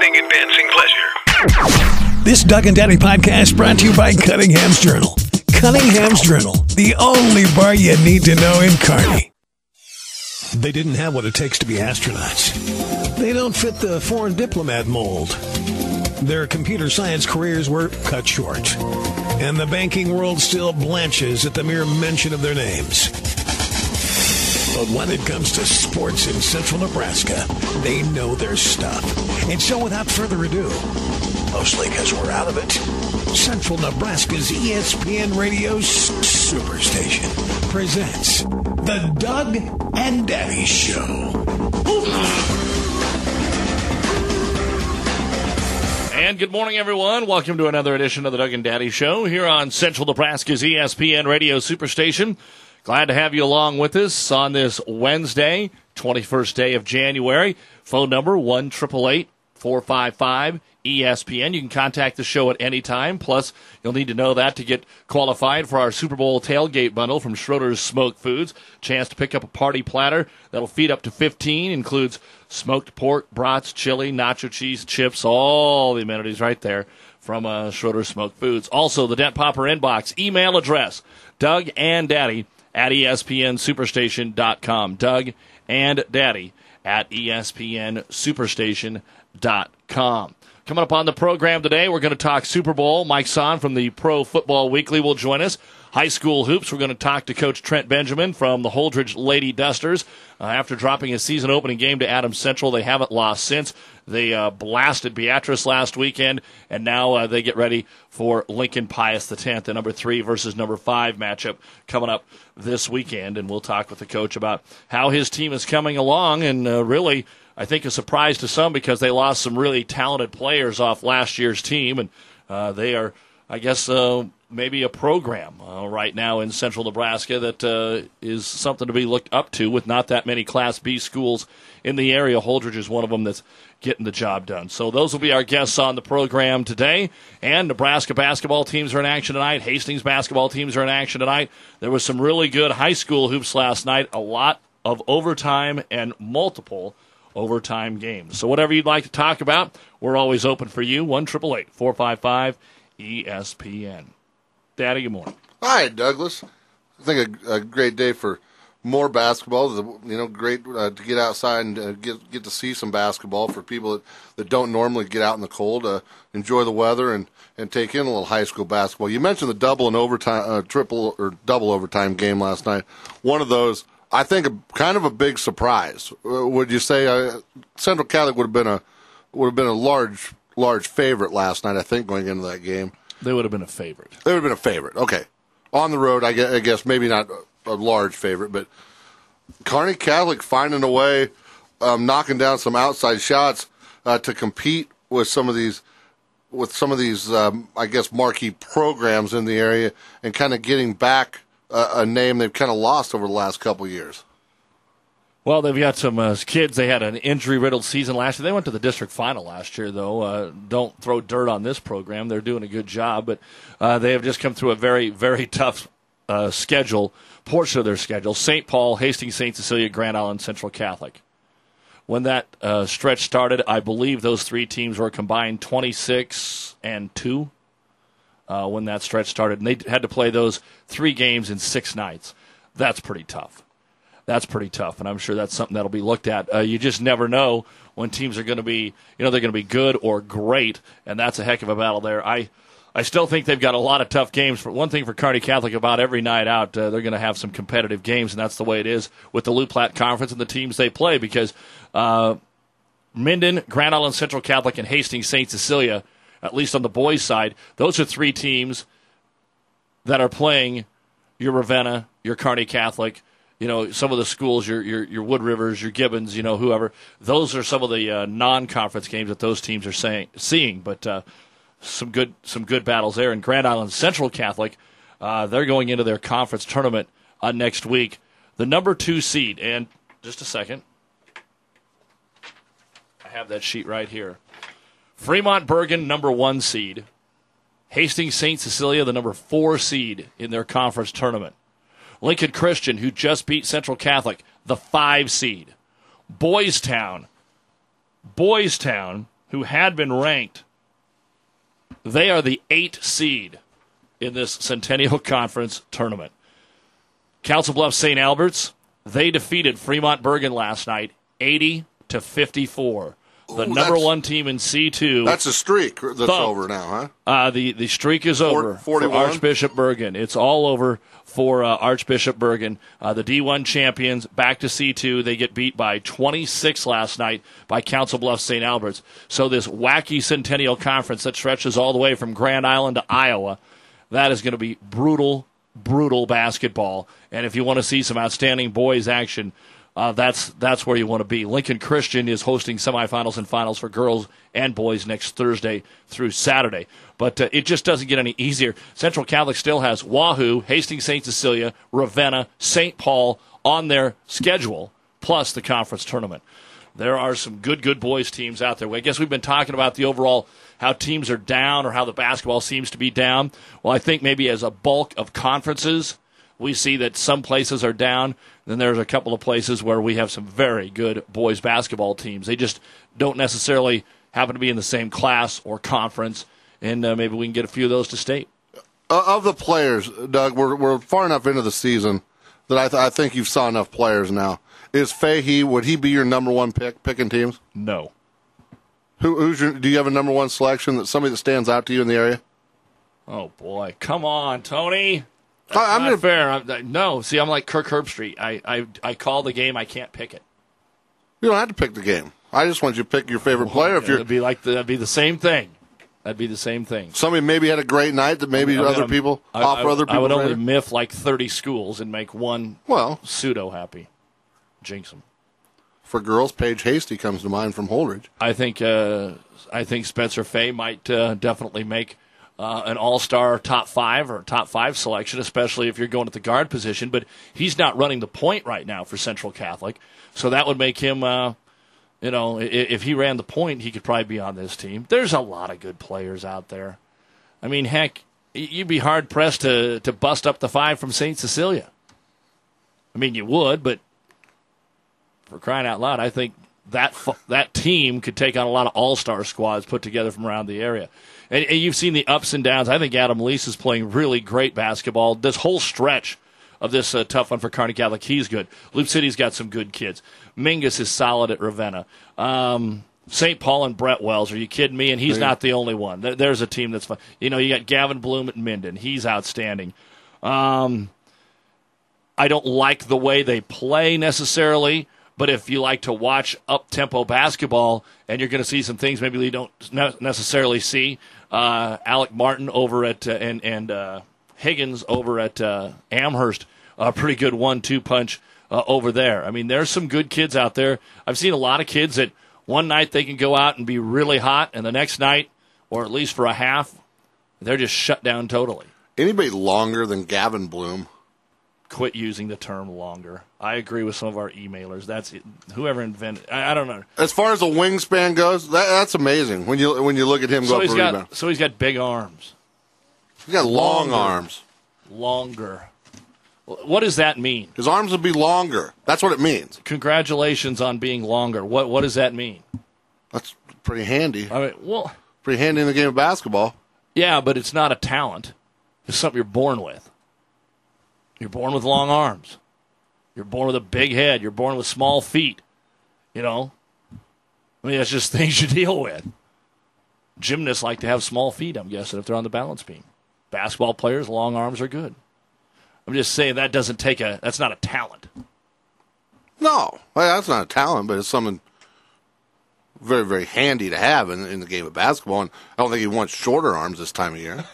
entertaining and dancing pleasure. This Doug and Daddy podcast brought to you by Cunningham's Journal. Cunningham's Journal, the only bar you need to know in Kearney. They didn't have what it takes to be astronauts. They don't fit the foreign diplomat mold. Their computer science careers were cut short. And the banking world still blanches at the mere mention of their names. But when it comes to sports in central Nebraska, they know their stuff. And so without further ado, mostly because we're out of it, Central Nebraska's ESPN Radio Superstation presents The Doug and Daddy Show. And good morning, everyone. Welcome to another edition of The Doug and Daddy Show here on Central Nebraska's ESPN Radio Superstation. Glad to have you along with us on this Wednesday, 21st day of January. Phone number 1-888-455-ESPN. You can contact the show at any time. Plus, you'll need to know that to get qualified for our Super Bowl tailgate bundle from Schroeder's Smoked Foods. Chance to pick up a party platter that'll feed up to 15. Includes smoked pork, brats, chili, nacho cheese, chips, all the amenities right there from Schroeder's Smoked Foods. Also, the Dent Popper inbox. Email address, Doug and Daddy at ESPNSuperstation.com. Doug and Daddy at ESPNSuperstation.com. Coming up on the program today, we're going to talk Super Bowl. Mike Son from the Pro Football Weekly will join us. High school hoops, we're going to talk to Coach Trent Benjamin from the Holdridge Lady Dusters. After dropping a season opening game to Adams Central, they haven't lost since. They blasted Beatrice last weekend, and now they get ready for Lincoln Pius X, the number 3 versus number 5 matchup coming up this weekend. And we'll talk with the coach about how his team is coming along, and really, I think, a surprise to some because they lost some really talented players off last year's team, and they are, I guess, maybe a program right now in central Nebraska that is something to be looked up to with not that many Class B schools in the area. Holdridge is one of them that's getting the job done. So those will be our guests on the program today. And Nebraska basketball teams are in action tonight. Hastings basketball teams are in action tonight. There was some really good high school hoops last night, a lot of overtime and multiple overtime games. So whatever you'd like to talk about, we're always open for you. 1-888-455-ESPN. Daddy, good morning. Hi, Douglas. I think a great day for more basketball. Great to get outside and get to see some basketball for people that don't normally get out in the cold. Enjoy the weather and take in a little high school basketball. You mentioned the double and overtime, triple or double overtime game last night. One of those, I think, kind of a big surprise. Would you say Central Catholic would have been a large favorite last night? I think going into that game. They would have been a favorite. They would have been a favorite. Okay. On the road, I guess maybe not a large favorite, but Kearney Catholic finding a way, knocking down some outside shots to compete with some of these, I guess, marquee programs in the area and kind of getting back a name they've kind of lost over the last couple of years. Well, they've got some kids. They had an injury-riddled season last year. They went to the district final last year, though. Don't throw dirt on this program. They're doing a good job, but they have just come through a very, very tough portion of their schedule. St. Paul, Hastings, St. Cecilia, Grand Island, Central Catholic. When that stretch started, I believe those 3 teams were combined 26-2 when that stretch started, and they had to play those 3 games in 6 nights. That's pretty tough. And I'm sure that's something that'll be looked at. You just never know when teams are going to be, they're going to be good or great, and that's a heck of a battle there. I still think they've got a lot of tough games. For one thing, for Kearney Catholic, about every night out, they're going to have some competitive games, and that's the way it is with the Loup Platte Conference and the teams they play, because Minden, Grand Island Central Catholic, and Hastings St. Cecilia, at least on the boys' side, those are 3 teams that are playing your Ravenna, your Kearney Catholic, some of the schools, your Wood Rivers, your Gibbons, whoever. Those are some of the non-conference games that those teams are seeing. But some good battles there. And Grand Island Central Catholic, they're going into their conference tournament next week. The number 2 seed, and just a second, I have that sheet right here. Fremont Bergen, number 1 seed. Hastings St. Cecilia, the number 4 seed in their conference tournament. Lincoln Christian, who just beat Central Catholic, the 5 seed. Boys Town, who had been ranked. They are the 8th seed in this Centennial Conference tournament. Council Bluffs St. Albert's, they defeated Fremont Bergen last night, 80-54. The number one team in C2. That's a streak that's over now, huh? The streak is over 41? For Archbishop Bergen. It's all over for Archbishop Bergen. The D1 champions back to C2. They get beat by 26 last night by Council Bluffs St. Albert's. So this wacky Centennial Conference that stretches all the way from Grand Island to Iowa, that is going to be brutal basketball. And if you want to see some outstanding boys action, that's where you want to be. Lincoln Christian is hosting semifinals and finals for girls and boys next Thursday through Saturday. But it just doesn't get any easier. Central Catholic still has Wahoo, Hastings St. Cecilia, Ravenna, St. Paul on their schedule, plus the conference tournament. There are some good boys teams out there. I guess we've been talking about the overall how teams are down or how the basketball seems to be down. Well, I think maybe as a bulk of conferences, we see that some places are down. Then there's a couple of places where we have some very good boys basketball teams. They just don't necessarily happen to be in the same class or conference, and maybe we can get a few of those to state. Of the players, Doug, we're far enough into the season that I think you've saw enough players now. Is Fahey, would he be your number one picking teams? No. Do you have a number one selection, that somebody that stands out to you in the area? Oh, boy. Come on, Tony. That's not fair. No, see, I'm like Kirk Herbstreit. I call the game. I can't pick it. You don't have to pick the game. I just want you to pick your favorite player. That'd be the same thing. That'd be the same thing. Somebody maybe had a great night that maybe other people offer other people. I would only miff like 30 schools and make one pseudo happy. Jinx them. For girls, Paige Hasty comes to mind from Holdridge. I think Spencer Fay might definitely make an all-star top 5 or top 5 selection, especially if you're going at the guard position. But he's not running the point right now for Central Catholic, so that would make him, if he ran the point, he could probably be on this team. There's a lot of good players out there. I mean, heck, you'd be hard-pressed to bust up the 5 from St. Cecilia. I mean, you would, but for crying out loud, I think that team could take on a lot of all-star squads put together from around the area. And you've seen the ups and downs. I think Adam Lease is playing really great basketball. This whole stretch of this tough one for Kearney Catholic, he's good. Loop City's got some good kids. Mingus is solid at Ravenna. St. Paul and Brett Wells, are you kidding me? And he's not the only one. There's a team that's fun. You got Gavin Bloom at Minden. He's outstanding. I don't like the way they play necessarily, but if you like to watch up-tempo basketball and you're going to see some things maybe you don't necessarily see, Alec Martin over at and Higgins over at Amherst, a pretty good 1-2 punch over there. I mean, there's some good kids out there. I've seen a lot of kids that one night they can go out and be really hot, and the next night, or at least for a half, they're just shut down totally. Anybody longer than Gavin Bloom? Quit using the term longer. I agree with some of our emailers. That's it. Whoever invented. I don't know. As far as the wingspan goes, that's amazing. When you look at him go for rebound. So he's got big arms. He's got long arms. Longer. What does that mean? His arms would be longer. That's what it means. Congratulations on being longer. What does that mean? That's pretty handy. I mean, pretty handy in the game of basketball. Yeah, but it's not a talent. It's something you're born with. You're born with long arms. You're born with a big head. You're born with small feet. I mean, that's just things you deal with. Gymnasts like to have small feet, I'm guessing, if they're on the balance beam. Basketball players, long arms are good. I'm just saying that's not a talent. No, that's not a talent, but it's something very, very handy to have in the game of basketball. And I don't think he wants shorter arms this time of year.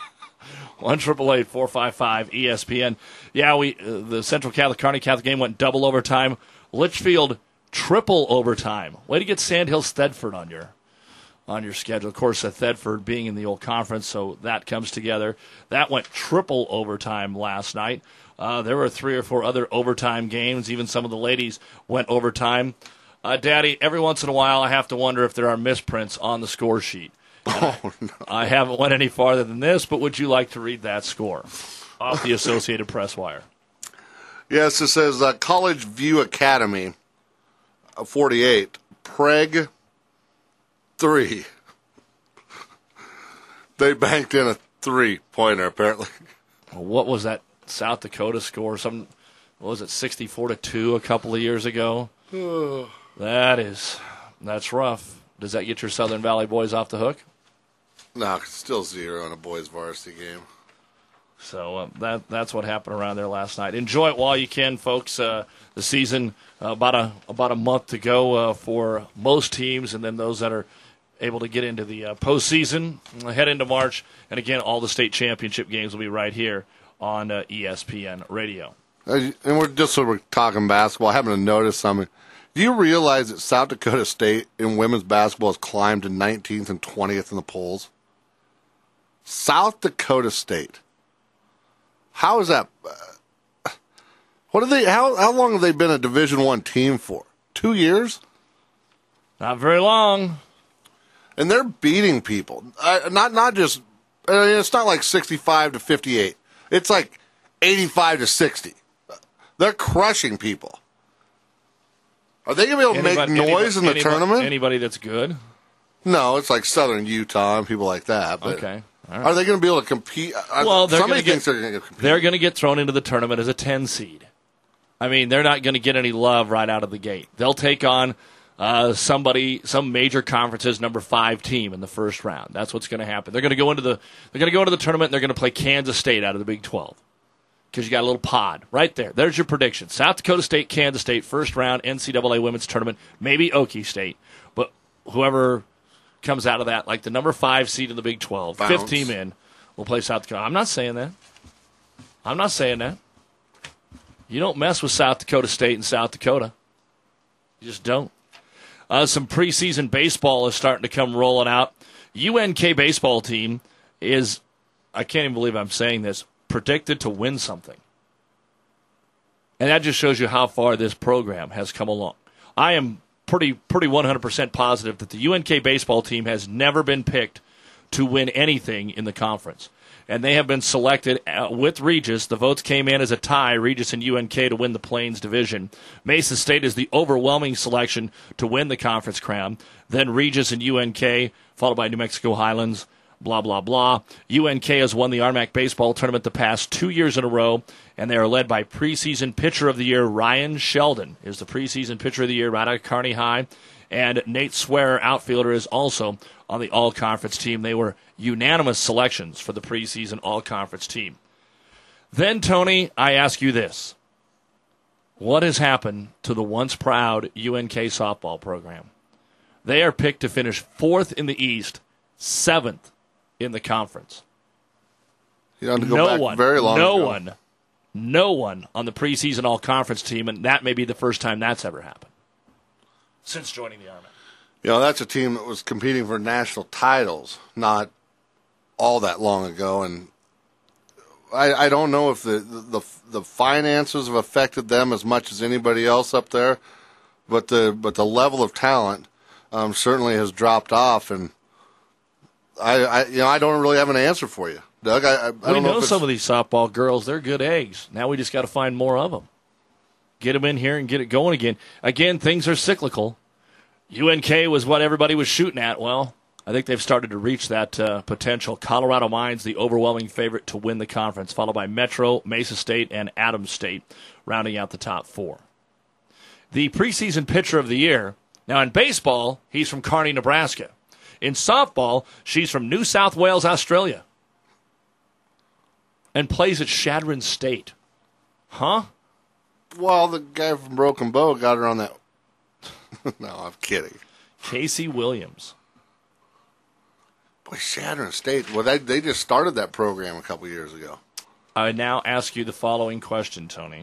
1-888-455-ESPN. Yeah, the Central Catholic Kearney Catholic game went double overtime. Litchfield triple overtime. Way to get Sandhills Thedford on your schedule. Of course, Thedford being in the old conference, so that comes together. That went triple overtime last night. There were 3 or 4 other overtime games. Even some of the ladies went overtime. Daddy, every once in a while I have to wonder if there are misprints on the score sheet. Oh, no. I haven't went any farther than this, but would you like to read that score off the Associated Press wire? Yes, it says College View Academy, 48. Prague, 3. They banked in a 3-pointer, apparently. What was that South Dakota score? What was it, 64-2 a couple of years ago? That's rough. Does that get your Southern Valley boys off the hook? No, still 0 in a boys varsity game. So that's what happened around there last night. Enjoy it while you can, folks. The season, about a month to go for most teams, and then those that are able to get into the postseason, head into March. And again, all the state championship games will be right here on ESPN Radio. And we're talking basketball. I happen to notice something. Do you realize that South Dakota State in women's basketball has climbed to 19th and 20th in the polls? South Dakota State. How is that? What are they? How long have they been a Division I team for? 2 years? Not very long. And they're beating people. Not just. It's not like 65-58. It's like 85-60. They're crushing people. Are they going to be able to make noise in the tournament? Anybody that's good? No, it's like Southern Utah and people like that. But okay. All right. Are they going to be able to compete? Well, somebody thinks they're going to compete. They're going to get thrown into the tournament as a 10 seed. I mean, they're not going to get any love right out of the gate. They'll take on some major conference's number 5 team in the first round. That's what's going to happen. They're going to go into the tournament. And they're going to play Kansas State out of the Big 12 because you got a little pod right there. There's your prediction: South Dakota State, Kansas State, first round NCAA women's tournament. Maybe Okie State, but whoever comes out of that, like the number 5 seed in the Big 12, Bounce. 5th team in, will play South Dakota. I'm not saying that. You don't mess with South Dakota State and South Dakota. You just don't. Some preseason baseball is starting to come rolling out. UNK baseball team is, I can't even believe I'm saying this, predicted to win something. And that just shows you how far this program has come along. I am pretty 100% positive that the UNK baseball team has never been picked to win anything in the conference. And they have been selected with Regis. The votes came in as a tie, Regis and UNK, to win the Plains Division. Mesa State is the overwhelming selection to win the conference crown. Then Regis and UNK, followed by New Mexico Highlands, blah, blah, blah. UNK has won the RMAC baseball tournament the past 2 years in a row, and they are led by preseason pitcher of the year Ryan Sheldon, is the preseason pitcher of the year right out of Kearney High. And Nate Swearer, outfielder, is also on the all-conference team. They were unanimous selections for the preseason all-conference team. Then, Tony, I ask you this. What has happened to the once-proud UNK softball program? They are picked to finish 4th in the East, 7th in the conference. You have to go back very long ago. No one on the preseason all-conference team, and that may be the first time that's ever happened since joining the Army. You know, that's a team that was competing for national titles not all that long ago, and I don't know if the finances have affected them as much as anybody else up there, but the level of talent certainly has dropped off, and I don't really have an answer for you, Doug. I don't know some of these softball girls; they're good eggs. Now we just got to find more of them. Get them in here and get it going again. Again, things are cyclical. UNK was what everybody was shooting at. Well, I think they've started to reach that potential. Colorado Mines, the overwhelming favorite to win the conference, followed by Metro, Mesa State, and Adams State, rounding out the top 4. The preseason pitcher of the year. Now, in baseball, he's from Kearney, Nebraska. In softball, she's from New South Wales, Australia, and plays at Shadron State. Huh? Well, the guy from Broken Bow got her on that. No, I'm kidding. Casey Williams. Boy, Shadron State. Well, they just started that program a couple years ago. I now ask you the following question, Tony.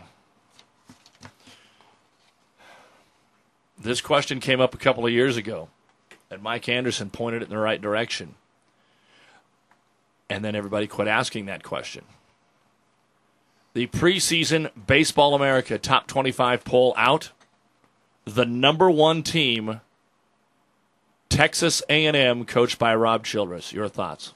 This question came up a couple of years ago, and Mike Anderson pointed it in the right direction. And then everybody quit asking that question. The preseason Baseball America Top 25 poll out. The number 1 team, Texas A&M, coached by Rob Childress. Your thoughts?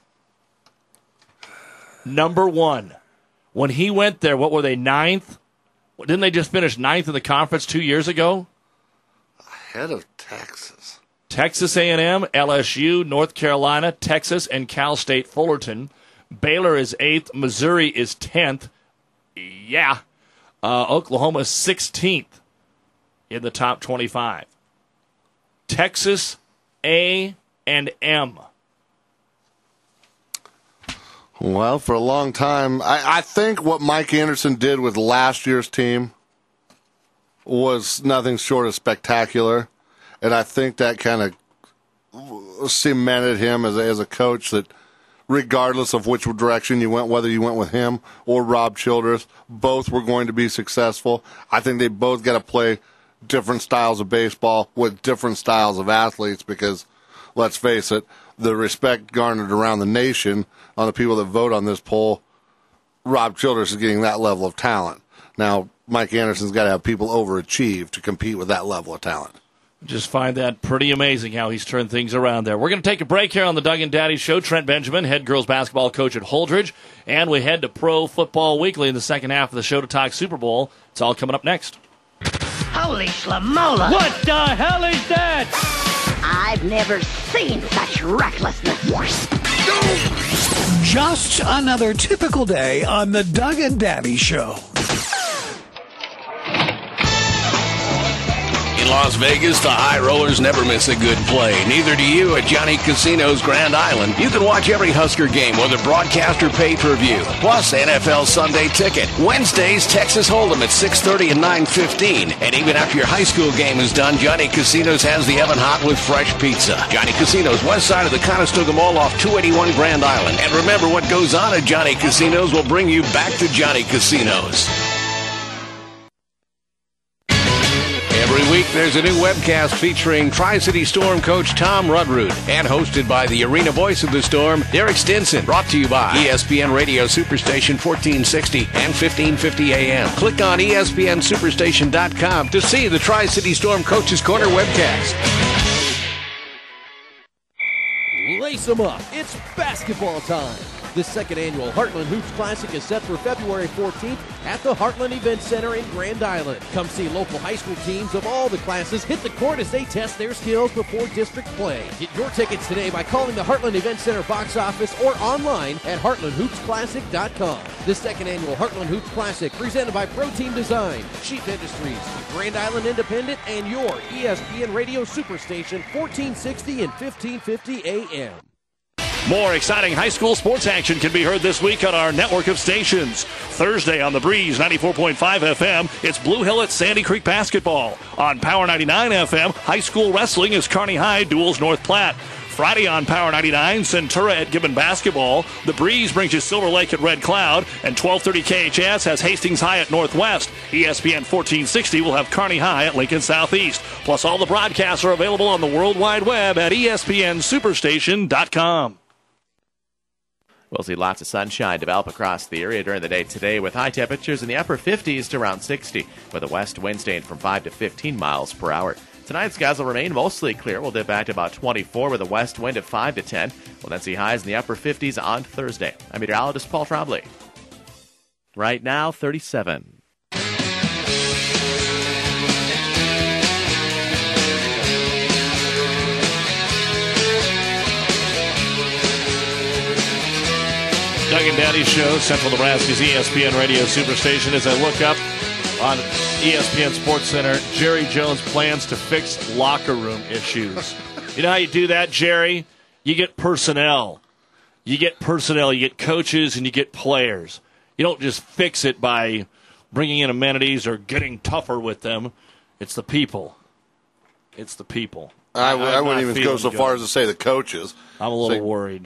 Number 1. When he went there, what were they, 9th? Didn't they just finish 9th in the conference 2 years ago? Ahead of Texas. Texas A&M, LSU, North Carolina, Texas, and Cal State Fullerton. Baylor is 8th. Missouri is 10th. Yeah. Oklahoma 16th in the top 25. Texas A&M. Well, for a long time, I think what Mike Anderson did with last year's team was nothing short of spectacular. And I think that kind of cemented him as a coach that regardless of which direction you went, whether you went with him or Rob Childress, both were going to be successful. I think they both got to play different styles of baseball with different styles of athletes because, let's face it, the respect garnered around the nation on the people that vote on this poll, Rob Childress is getting that level of talent. Now, Mike Anderson's got to have people overachieve to compete with that level of talent. Just find that pretty amazing how he's turned things around there. We're going to take a break here on the Doug and Daddy Show. Trent Benjamin, head girls basketball coach at Holdridge. And we head to Pro Football Weekly in the second half of the show to talk Super Bowl. It's all coming up next. Holy Schlamola! What the hell is that? I've never seen such recklessness. Just another typical day on the Doug and Daddy Show. In Las Vegas, the high rollers never miss a good play. Neither do you at Johnny Casino's Grand Island. You can watch every Husker game, whether broadcast or pay-per-view. Plus, NFL Sunday Ticket. Wednesdays, Texas Hold'em at 6:30 and 9:15. And even after your high school game is done, Johnny Casino's has the oven hot with fresh pizza. Johnny Casino's, west side of the Conestoga Mall off 281 Grand Island. And remember, what goes on at Johnny Casino's will bring you back to Johnny Casino's. Every week, there's a new webcast featuring Tri-City Storm coach Tom Rudroot and hosted by the arena voice of the Storm, Derek Stinson. Brought to you by ESPN Radio Superstation 1460 and 1550 AM. Click on ESPNSuperstation.com to see the Tri-City Storm Coaches Corner webcast. Lace them up. It's basketball time. The second annual Heartland Hoops Classic is set for February 14th at the Heartland Event Center in Grand Island. Come see local high school teams of all the classes hit the court as they test their skills before district play. Get your tickets today by calling the Heartland Event Center box office or online at heartlandhoopsclassic.com. The second annual Heartland Hoops Classic presented by Pro Team Design, Sheep Industries, Grand Island Independent, and your ESPN Radio Superstation 1460 and 1550 AM. More exciting high school sports action can be heard this week on our network of stations. Thursday on the Breeze 94.5 FM, it's Blue Hill at Sandy Creek basketball. On Power 99 FM, high school wrestling is Kearney High duels North Platte. Friday on Power 99, Centura at Gibbon basketball. The Breeze brings you Silver Lake at Red Cloud. And 1230 KHS has Hastings High at Northwest. ESPN 1460 will have Kearney High at Lincoln Southeast. Plus, all the broadcasts are available on the World Wide Web at ESPNSuperstation.com. We'll see lots of sunshine develop across the area during the day today with high temperatures in the upper 50s to around 60 with a west wind staying from 5 to 15 miles per hour. Tonight, skies will remain mostly clear. We'll dip back to about 24 with a west wind of 5 to 10. We'll then see highs in the upper 50s on Thursday. I'm meteorologist Paul Trombley. Right now, 37. Doug and Daddy Show, Central Nebraska's ESPN Radio Superstation. As I look up on ESPN Sports Center, Jerry Jones plans to fix locker room issues. You know how you do that, Jerry? You get personnel. You get coaches, and you get players. You don't just fix it by bringing in amenities or getting tougher with them. It's the people. It's the people. I wouldn't even go so far as to say the coaches. I'm a little worried.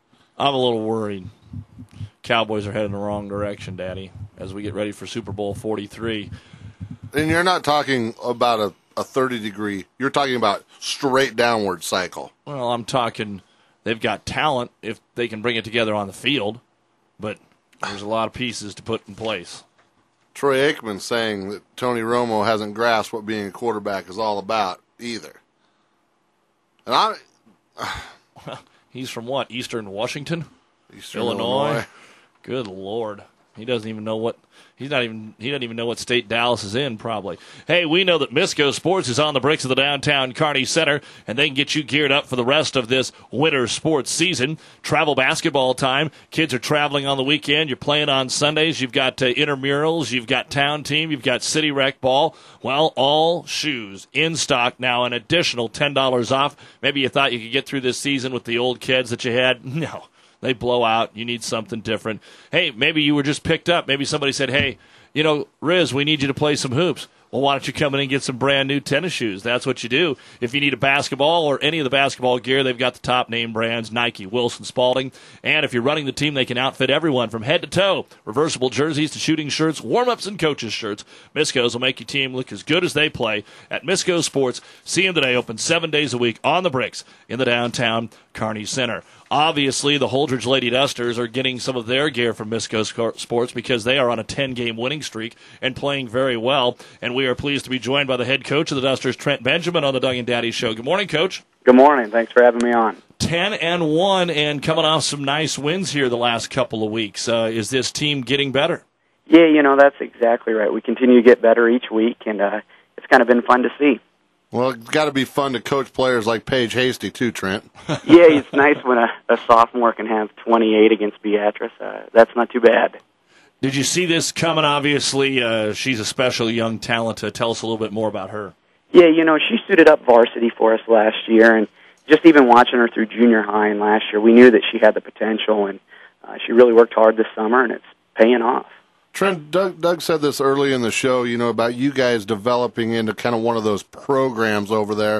Cowboys are heading the wrong direction, Daddy, as we get ready for Super Bowl 43. And you're not talking about a 30-degree. You're talking about straight downward cycle. Well, I'm talking they've got talent if they can bring it together on the field, but there's a lot of pieces to put in place. Troy Aikman saying that Tony Romo hasn't grasped what being a quarterback is all about either. And He's from what, Eastern Washington? Illinois. Good Lord. He doesn't even know what he doesn't even know what state Dallas is in, probably. Hey, we know that Misco Sports is on the bricks of the downtown Kearney Center, and they can get you geared up for the rest of this winter sports season. Travel basketball time. Kids are traveling on the weekend. You're playing on Sundays. You've got intramurals. You've got town team. You've got city rec ball. Well, all shoes in stock now, an additional $10 off. Maybe you thought you could get through this season with the old kids that you had. No. They blow out. You need something different. Hey, maybe you were just picked up. Maybe somebody said, hey, Riz, we need you to play some hoops. Well, why don't you come in and get some brand new tennis shoes? That's what you do. If you need a basketball or any of the basketball gear, they've got the top name brands, Nike, Wilson, Spalding. And if you're running the team, they can outfit everyone from head to toe. Reversible jerseys to shooting shirts, warm-ups, and coaches' shirts. Misco's will make your team look as good as they play at Misco Sports. See them today, open 7 days a week on the bricks in the downtown Kearney Center. Obviously, the Holdridge Lady Dusters are getting some of their gear from Misco Sports because they are on a 10-game winning streak and playing very well. And we are pleased to be joined by the head coach of the Dusters, Trent Benjamin, on the Doug and Daddy Show. Good morning, Coach. Good morning. Thanks for having me on. 10-1 and coming off some nice wins here the last couple of weeks. Is this team getting better? Yeah, that's exactly right. We continue to get better each week, and it's kind of been fun to see. Well, it's got to be fun to coach players like Paige Hasty, too, Trent. Yeah, it's nice when a sophomore can have 28 against Beatrice. That's not too bad. Did you see this coming? Obviously, she's a special young talent. Tell us a little bit more about her. Yeah, she suited up varsity for us last year, and just even watching her through junior high and last year, we knew that she had the potential, and she really worked hard this summer, and it's paying off. Trent, Doug said this early in the show, about you guys developing into kind of one of those programs over there.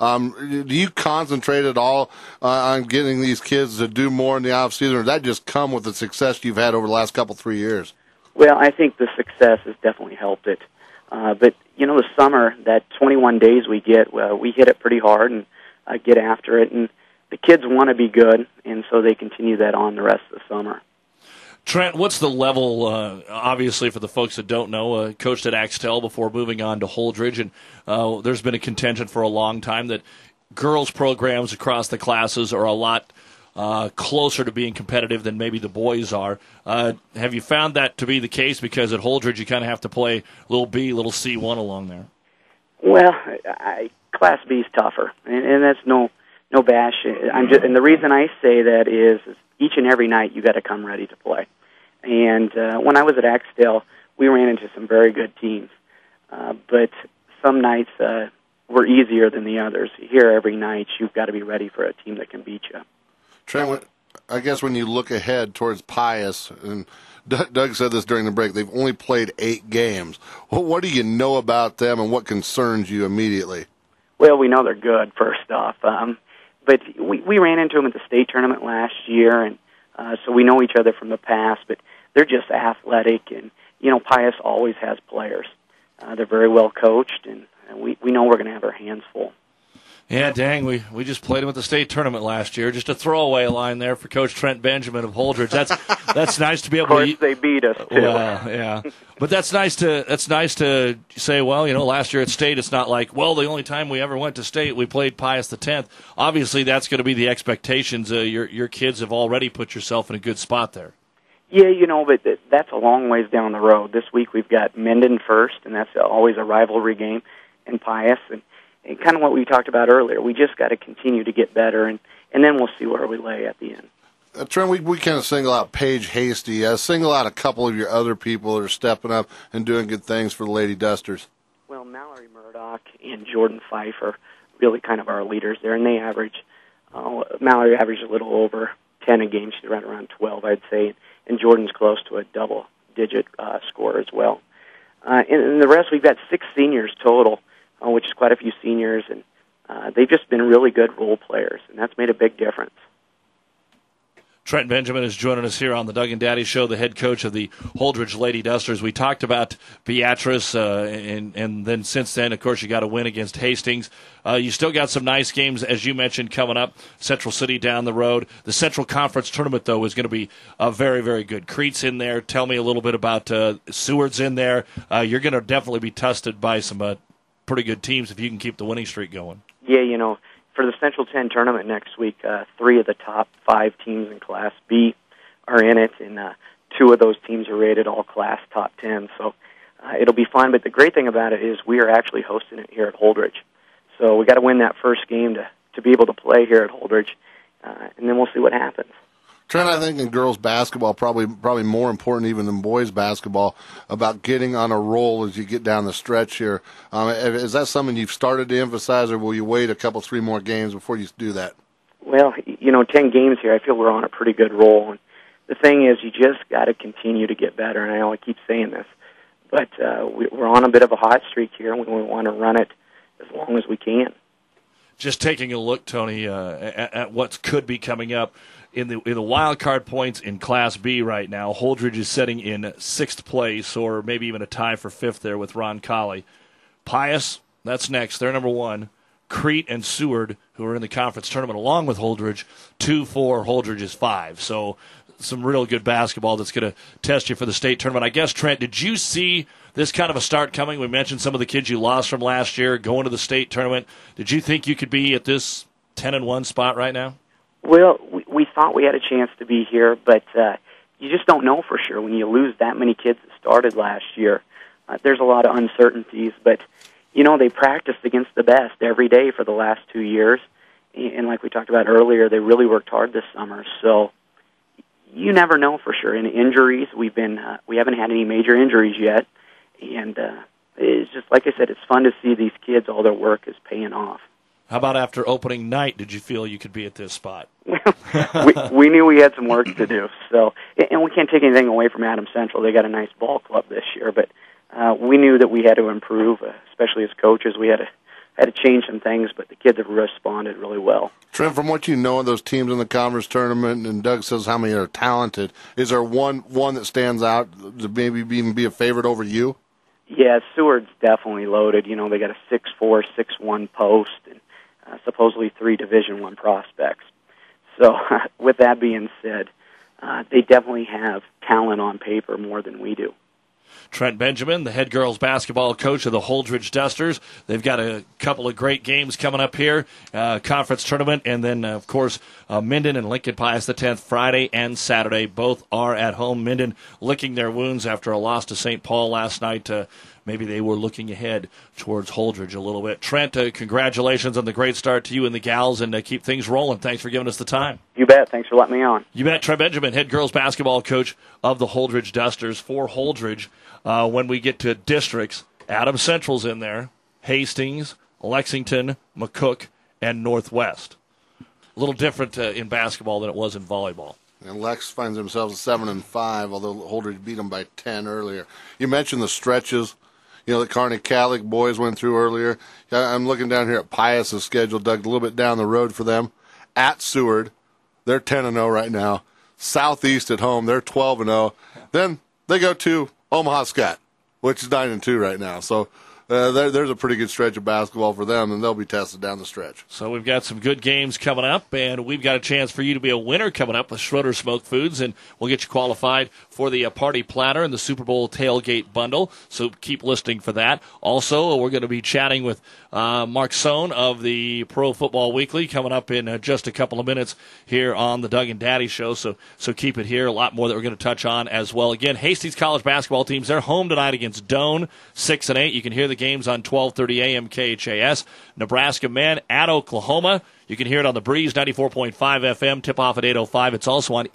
Do you concentrate at all on getting these kids to do more in the off-season, or does that just come with the success you've had over the last 3 years? Well, I think the success has definitely helped it. But, the summer, that 21 days we get, we hit it pretty hard and get after it. And the kids want to be good, and so they continue that on the rest of the summer. Trent, what's the level, obviously, for the folks that don't know, coached at Axtell before moving on to Holdridge, and there's been a contention for a long time that girls' programs across the classes are a lot closer to being competitive than maybe the boys are. Have you found that to be the case? Because at Holdridge you kind of have to play little B, little C1 along there. Well, Class B is tougher, and that's no bash. And the reason I say that is each and every night you got to come ready to play. And when I was at Axtell, we ran into some very good teams, but some nights were easier than the others. Here, every night you've got to be ready for a team that can beat you. Trent, I guess when you look ahead towards Pius, and Doug said this during the break, they've only played 8 games. Well, what do you know about them, and what concerns you immediately? Well, we know they're good, first off. But we ran into them at the state tournament last year, and so we know each other from the past. But they're just athletic, and, Pius always has players. They're very well coached, and we know we're going to have our hands full. Yeah, dang, we just played them at the state tournament last year. Just a throwaway line there for Coach Trent Benjamin of Holdridge. That's nice to be able to. Of course, they beat us too. Well, yeah, but that's nice to say. Well, last year at state, it's not like, well, the only time we ever went to state, we played Pius X. Obviously, that's going to be the expectations. Your kids have already put yourself in a good spot there. Yeah, but that's a long ways down the road. This week we've got Menden first, and that's always a rivalry game, and Pius, and kind of what we talked about earlier. We just got to continue to get better, and then we'll see where we lay at the end. Trent, we kind of single out Paige Hasty. Single out a couple of your other people that are stepping up and doing good things for the Lady Dusters. Well, Mallory Murdoch and Jordan Pfeiffer really kind of our leaders there, and they average, Mallory averaged a little over 10 a game. She's right around 12, I'd say, and Jordan's close to a double-digit score as well. And the rest, we've got 6 seniors total, which is quite a few seniors, and they've just been really good role players, and that's made a big difference. Trent Benjamin is joining us here on the Doug and Daddy Show, the head coach of the Holdridge Lady Dusters. We talked about Beatrice, and then since then, of course, you got a win against Hastings. You still got some nice games, as you mentioned, coming up. Central City down the road. The Central Conference Tournament, though, is going to be very, very good. Crete's in there. Tell me a little bit about Seward's in there. You're going to definitely be tested by some pretty good teams if you can keep the winning streak going. Yeah, for the Central 10 tournament next week, 3 of the top 5 teams in Class B are in it, and 2 of those teams are rated all-class top 10, so it'll be fun. But the great thing about it is we are actually hosting it here at Holdridge. So we got to win that first game to be able to play here at Holdridge, and then we'll see what happens. Trent, I think in girls basketball, probably more important even than boys basketball, about getting on a roll as you get down the stretch here. Is that something you've started to emphasize, or will you wait a couple, 3 more games before you do that? Well, 10 games here, I feel we're on a pretty good roll. And the thing is, you just got to continue to get better, and I know I keep saying this, but we're on a bit of a hot streak here, and we want to run it as long as we can. Just taking a look, Tony, at what could be coming up in the wild card points in Class B right now. Holdridge is sitting in 6th place, or maybe even a tie for 5th there with Ron Colley. Pius, that's next. They're number 1. Crete and Seward, who are in the conference tournament along with Holdridge, 2-4. Holdridge is 5. So some real good basketball that's going to test you for the state tournament. I guess, Trent, did you see this kind of a start coming? We mentioned some of the kids you lost from last year going to the state tournament. Did you think you could be at this 10-1 spot right now? Well, we thought we had a chance to be here, but you just don't know for sure when you lose that many kids that started last year. There's a lot of uncertainties, but, they practiced against the best every day for the last 2 years, and like we talked about earlier, they really worked hard this summer, so you never know for sure. In injuries, we haven't had any major injuries yet, and it's just, like I said, it's fun to see these kids, all their work is paying off. How about after opening night, did you feel you could be at this spot? we knew we had some work to do, so, and we can't take anything away from Adams Central. They got a nice ball club this year, but we knew that we had to improve, especially as coaches. We had to change some things, but the kids have responded really well. Trent, from what you know of those teams in the conference tournament, and Doug says how many are talented, is there one that stands out to maybe even be a favorite over you? Yeah, Seward's definitely loaded. They got a 6'4", 6'1" post, and supposedly 3 Division I prospects. So with that being said, they definitely have talent on paper more than we do. Trent Benjamin, the head girls basketball coach of the Holdridge Dusters. They've got a couple of great games coming up here, conference tournament, and then, of course, Minden and Lincoln Pius X, Friday and Saturday. Both are at home. Minden licking their wounds after a loss to St. Paul last night. Maybe they were looking ahead towards Holdridge a little bit. Trent, congratulations on the great start to you and the gals, and keep things rolling. Thanks for giving us the time. You bet. Thanks for letting me on. You bet. Trent Benjamin, head girls basketball coach of the Holdridge Dusters. For Holdridge, when we get to districts, Adams Central's in there, Hastings, Lexington, McCook, and Northwest. A little different in basketball than it was in volleyball. And Lex finds themselves at 7-5, although Holdridge beat them by 10 earlier. You mentioned the stretches, that Kearney Catholic boys went through earlier. I'm looking down here at Pius's schedule, Doug, a little bit down the road for them. At Seward, they're 10-0 right now. Southeast at home, they're 12-0. Then they go to Omaha Scott, which is 9-2 right now. So there's a pretty good stretch of basketball for them, and they'll be tested down the stretch. So we've got some good games coming up, and we've got a chance for you to be a winner coming up with Schroeder Smoked Foods, and we'll get you qualified for the party platter and the Super Bowl tailgate bundle. So keep listening for that. Also, we're going to be chatting with Mark Sohn of the Pro Football Weekly coming up in just a couple of minutes here on the Doug and Daddy Show. So keep it here. A lot more that we're going to touch on as well. Again, Hastings College basketball teams, they're home tonight against Doane, 6-8. You can hear the games on 12:30 a.m. KHAS. Nebraska men at Oklahoma. You can hear it on the Breeze 94.5 FM. Tip-off at 8:05. It's also on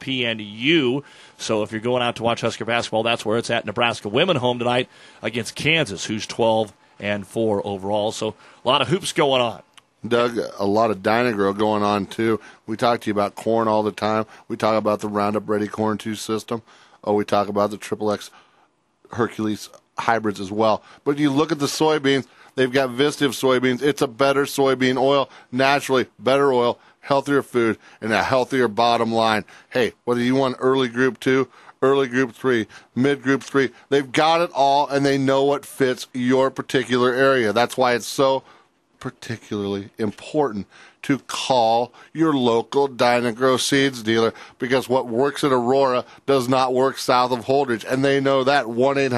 ESPNU. So if you're going out to watch Husker basketball, that's where it's at. Nebraska women home tonight against Kansas, who's 12-4 overall. So a lot of hoops going on. Doug, a lot of Dyna-Gro going on, too. We talk to you about corn all the time. We talk about the Roundup Ready Corn 2 system. We talk about the XXX Hercules hybrids as well. But you look at the soybeans, they've got Vistiv soybeans. It's a better soybean oil, naturally better oil, healthier food, and a healthier bottom line. Hey, whether you want early group 2, early group 3, mid group 3, they've got it all, and they know what fits your particular area. That's why it's so particularly important to call your local Dyna-Gro Seeds dealer, because what works at Aurora does not work south of Holdridge, and they know that.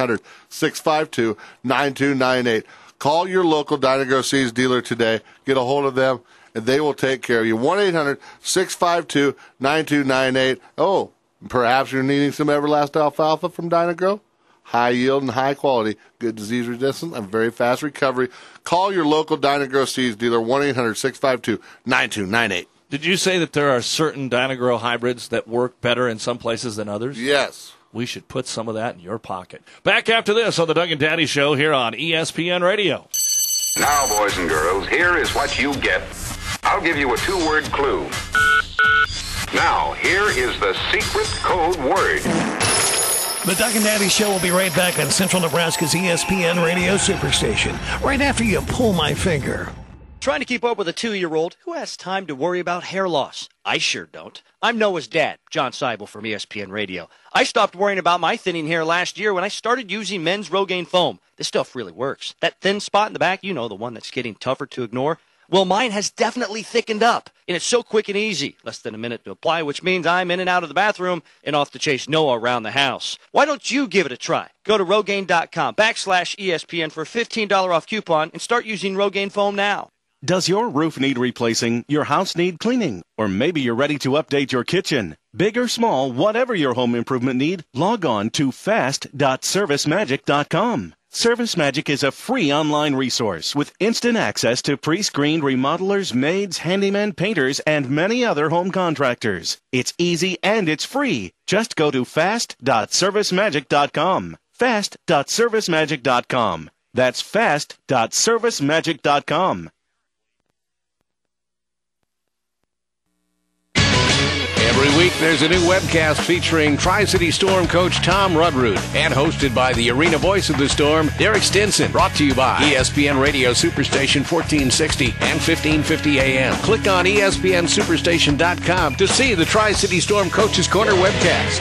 1-800-652-9298. Call your local Dyna-Gro Seeds dealer today. Get a hold of them, and they will take care of you. 1-800-652-9298. Oh, Perhaps you're needing some Everlast alfalfa from Dynagrow. High yield and high quality, good disease resistance, and very fast recovery. Call your local Dynagrow seeds dealer, 1-800-652-9298. Did you say that there are certain Dynagrow hybrids that work better in some places than others? Yes. We should put some of that in your pocket. Back after this on the Doug and Daddy Show here on ESPN Radio. Now, boys and girls, here is what you get. I'll give you a two-word clue. Now, here is the secret code word. The Doug and Daddy Show will be right back on Central Nebraska's ESPN Radio Superstation, right after you pull my finger. Trying to keep up with a 2-year-old who has time to worry about hair loss. I sure don't. I'm Noah's dad, John Seibel from ESPN Radio. I stopped worrying about my thinning hair last year when I started using men's Rogaine foam. This stuff really works. That thin spot in the back, you know, the one that's getting tougher to ignore. Well, mine has definitely thickened up, and it's so quick and easy. Less than a minute to apply, which means I'm in and out of the bathroom and off to chase Noah around the house. Why don't you give it a try? Go to Rogaine.com/ESPN for a $15 off coupon and start using Rogaine foam now. Does your roof need replacing? Your house need cleaning? Or maybe you're ready to update your kitchen? Big or small, whatever your home improvement need, log on to fast.servicemagic.com. ServiceMagic is a free online resource with instant access to pre-screened remodelers, maids, handymen, painters, and many other home contractors. It's easy and it's free. Just go to fast.servicemagic.com. fast.servicemagic.com. That's fast.servicemagic.com. Every week, there's a new webcast featuring Tri-City Storm coach Tom Rudroot and hosted by the arena voice of the Storm, Derek Stinson. Brought to you by ESPN Radio Superstation 1460 and 1550 AM. Click on ESPNSuperstation.com to see the Tri-City Storm Coaches Corner webcast.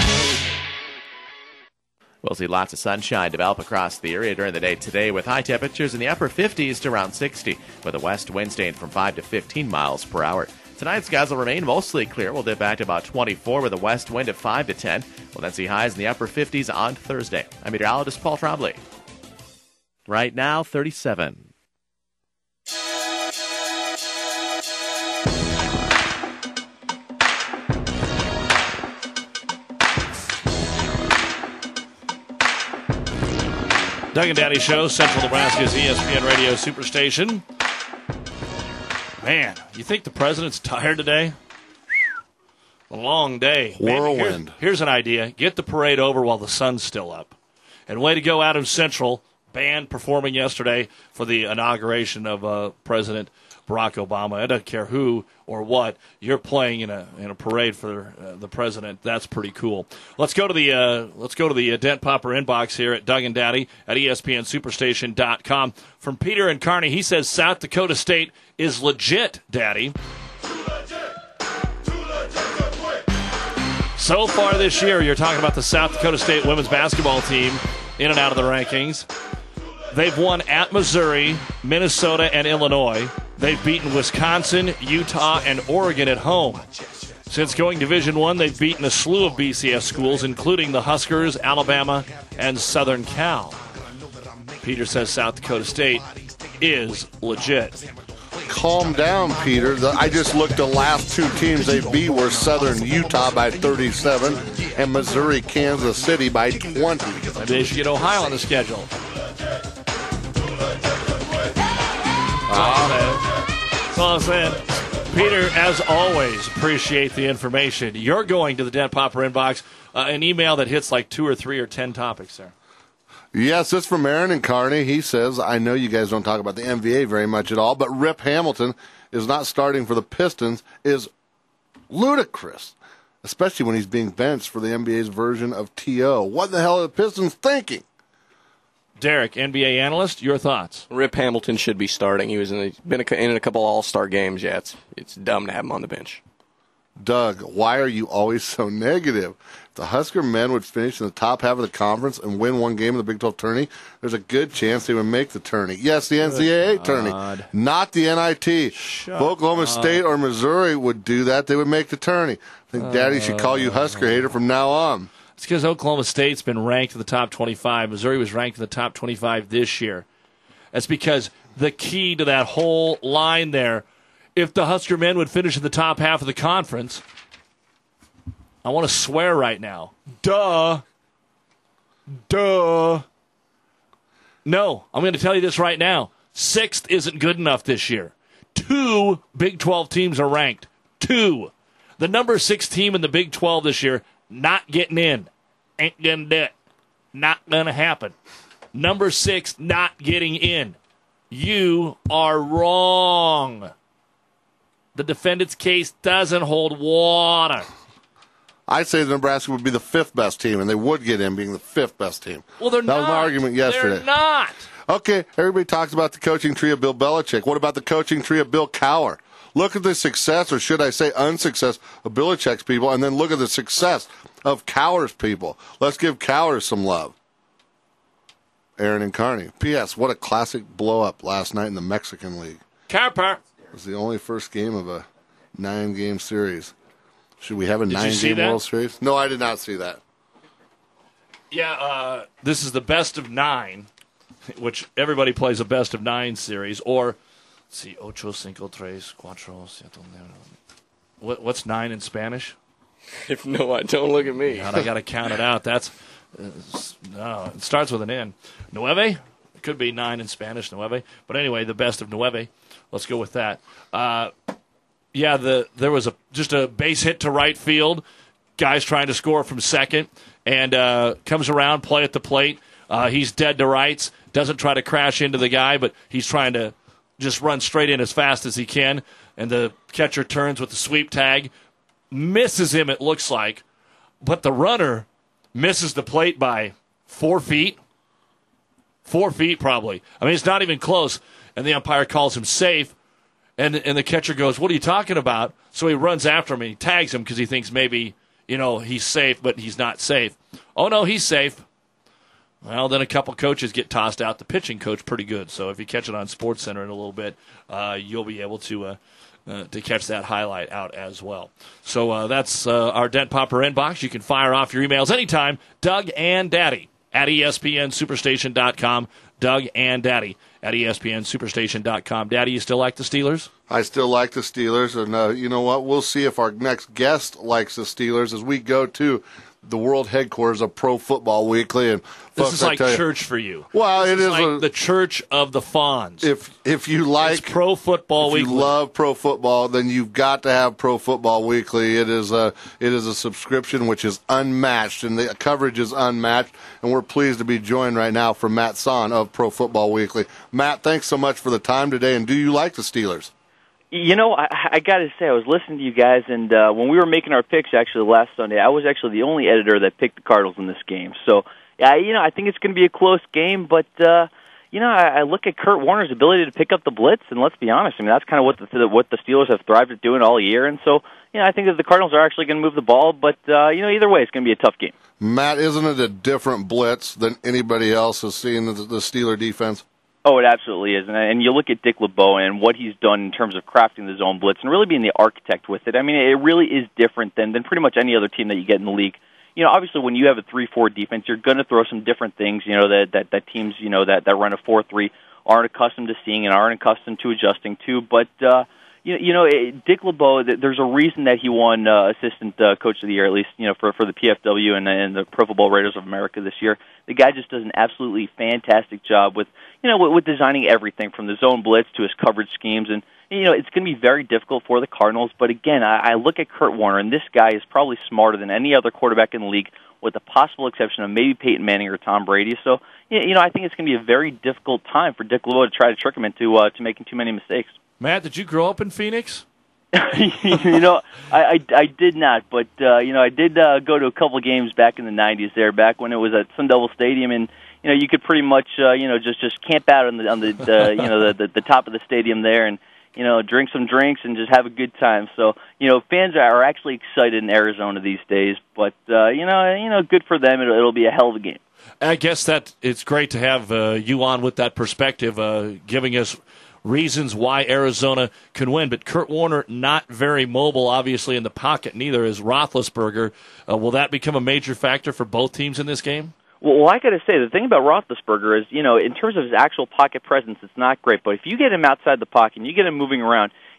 We'll see lots of sunshine develop across the area during the day today with high temperatures in the upper 50s to around 60 with a west wind staying from 5 to 15 miles per hour. Tonight's skies will remain mostly clear. We'll dip back to about 24 with a west wind of 5 to 10. We'll then see highs in the upper 50s on Thursday. I'm meteorologist Paul Trombley. Right now, 37. Doug and Daddy Show, Central Nebraska's ESPN Radio Superstation. Man, you think the president's tired today? A long day. Whirlwind. Here's an idea. Get the parade over while the sun's still up. And way to go, Adams Central. Band performing yesterday for the inauguration of President Barack Obama. I don't care who or what. You're playing in a parade for the president. That's pretty cool. Let's go to the Dent Popper inbox here at Doug and Daddy at ESPNSuperstation.com. From Peter and Kearney, he says South Dakota State is legit, Daddy. So far this year, you're talking about the South Dakota State women's basketball team in and out of the rankings. They've won at Missouri, Minnesota, and Illinois. They've beaten Wisconsin, Utah, and Oregon at home. Since going Division I, they've beaten a slew of BCS schools, including the Huskers, Alabama, and Southern Cal. Peter says South Dakota State is legit. Calm down, Peter. I just looked. The last two teams they beat were Southern Utah by 37 and Missouri, Kansas City by 20. Maybe they should get Ohio on the schedule. That's all I'm saying. Peter, as always, appreciate the information. You're going to the Dent Popper inbox, an email that hits like 2 or 3 or 10 topics there. Yes, it's from Aaron and Kearney. He says, I know you guys don't talk about the NBA very much at all, but Rip Hamilton is not starting for the Pistons is ludicrous, especially when he's being benched for the NBA's version of T.O. What the hell are the Pistons thinking? Derek, NBA analyst, your thoughts? Rip Hamilton should be starting. He's been in a couple All-Star games. Yeah, it's dumb to have him on the bench. Doug, why are you always so negative? If the Husker men would finish in the top half of the conference and win one game in the Big 12 tourney, there's a good chance they would make the tourney. Yes, the NCAA tourney, not the NIT. If Oklahoma State or Missouri would do that, they would make the tourney. I think Daddy should call you Husker hater from now on. It's because Oklahoma State's been ranked in the top 25. Missouri was ranked in the top 25 this year. That's because the key to that whole line there, if the Husker men would finish in the top half of the conference, I want to swear right now. Duh. No, I'm going to tell you this right now. 6th isn't good enough this year. 2 Big 12 teams are ranked. 2. The number 6 team in the Big 12 this year, not getting in. Ain't going to do it. Not going to happen. Number 6 not getting in. You are wrong. The defendant's case doesn't hold water. I'd say Nebraska would be the 5th best team, and they would get in being the 5th best team. Well, they're not. That was my argument yesterday. They're not. Okay, everybody talks about the coaching tree of Bill Belichick. What about the coaching tree of Bill Cowher? Look at the success, or should I say unsuccess, of Belichick's people, and then look at the success of Cowher's people. Let's give Cowher some love. Aaron and Kearney. P.S. What a classic blow-up last night in the Mexican League. Carper. It was the only first game of a 9-game series. Should we have a Did you see 9-game that? World Series? No, I did not see that. Yeah, this is the best of 9, which everybody plays a best of 9 series. Or, let's see, 8, 5, 4, 3, 7. What's 9 in Spanish? If no, don't look at me. God, I got to count it out. That's no, it starts with an N. Nueve? It could be 9 in Spanish, nueve. But anyway, the best of nueve. Let's go with that. Yeah, there was just a base hit to right field. Guy's trying to score from second, and comes around, play at the plate. He's dead to rights. Doesn't try to crash into the guy, but he's trying to just run straight in as fast as he can. And the catcher turns with the sweep tag, misses him, it looks like. But the runner misses the plate by 4 feet. 4 feet, probably. I mean, it's not even close. And the umpire calls him safe. And the catcher goes, "What are you talking about?" So he runs after him and he tags him because he thinks maybe, he's safe, but he's not safe. Oh, no, he's safe. Well, then a couple coaches get tossed out. The pitching coach pretty good. So if you catch it on SportsCenter in a little bit, you'll be able to catch that highlight out as well. So that's our Dent Popper inbox. You can fire off your emails anytime. Doug and Daddy at ESPNSuperstation.com. Doug and Daddy at ESPNSuperstation.com. Daddy, you still like the Steelers? I still like the Steelers, and you know what? We'll see if our next guest likes the Steelers as we go to the world headquarters of Pro Football Weekly. And This folks, is like church for you. Well, this it is like the church of the Fonz. If you like it's Pro Football if Weekly, you love pro football, then you've got to have Pro Football Weekly. It is a subscription which is unmatched, and the coverage is unmatched. And we're pleased to be joined right now from Matt Son of Pro Football Weekly. Matt, thanks so much for the time today. And do you like the Steelers? I got to say, I was listening to you guys, and when we were making our picks actually last Sunday, I was actually the only editor that picked the Cardinals in this game. So, yeah, I think it's going to be a close game, but I look at Kurt Warner's ability to pick up the blitz, and let's be honest, I mean that's kind of what the Steelers have thrived at doing all year, and so I think that the Cardinals are actually going to move the ball, but either way, it's going to be a tough game. Matt, isn't it a different blitz than anybody else has seen the Steeler defense? Oh, it absolutely is. And you look at Dick LeBeau and what he's done in terms of crafting the zone blitz and really being the architect with it. I mean, it really is different than pretty much any other team that you get in the league. Obviously when you have a 3-4 defense, you're going to throw some different things, that teams, that run a 4-3 aren't accustomed to seeing and aren't accustomed to adjusting to. But, Dick LeBeau, there's a reason that he won Assistant Coach of the Year, at least, for the PFW and the Pro Football Writers of America this year. The guy just does an absolutely fantastic job with designing everything from the zone blitz to his coverage schemes. And, it's going to be very difficult for the Cardinals. But again, I look at Kurt Warner, and this guy is probably smarter than any other quarterback in the league, with the possible exception of maybe Peyton Manning or Tom Brady. So, I think it's going to be a very difficult time for Dick LeBeau to try to trick him into making too many mistakes. Matt, did you grow up in Phoenix? I did not, but I did go to a couple of games back in the '90s. There, back when it was at Sun Devil Stadium, and you could pretty much just camp out on the top of the stadium there, and drink some drinks and just have a good time. So fans are actually excited in Arizona these days, but good for them. It'll be a hell of a game. I guess that it's great to have you on with that perspective, giving us reasons why Arizona can win. But Kurt Warner, not very mobile, obviously, in the pocket. Neither is Roethlisberger. Will that become a major factor for both teams in this game? Well, I got to say, the thing about Roethlisberger is, in terms of his actual pocket presence, it's not great. But if you get him outside the pocket and you get him moving around,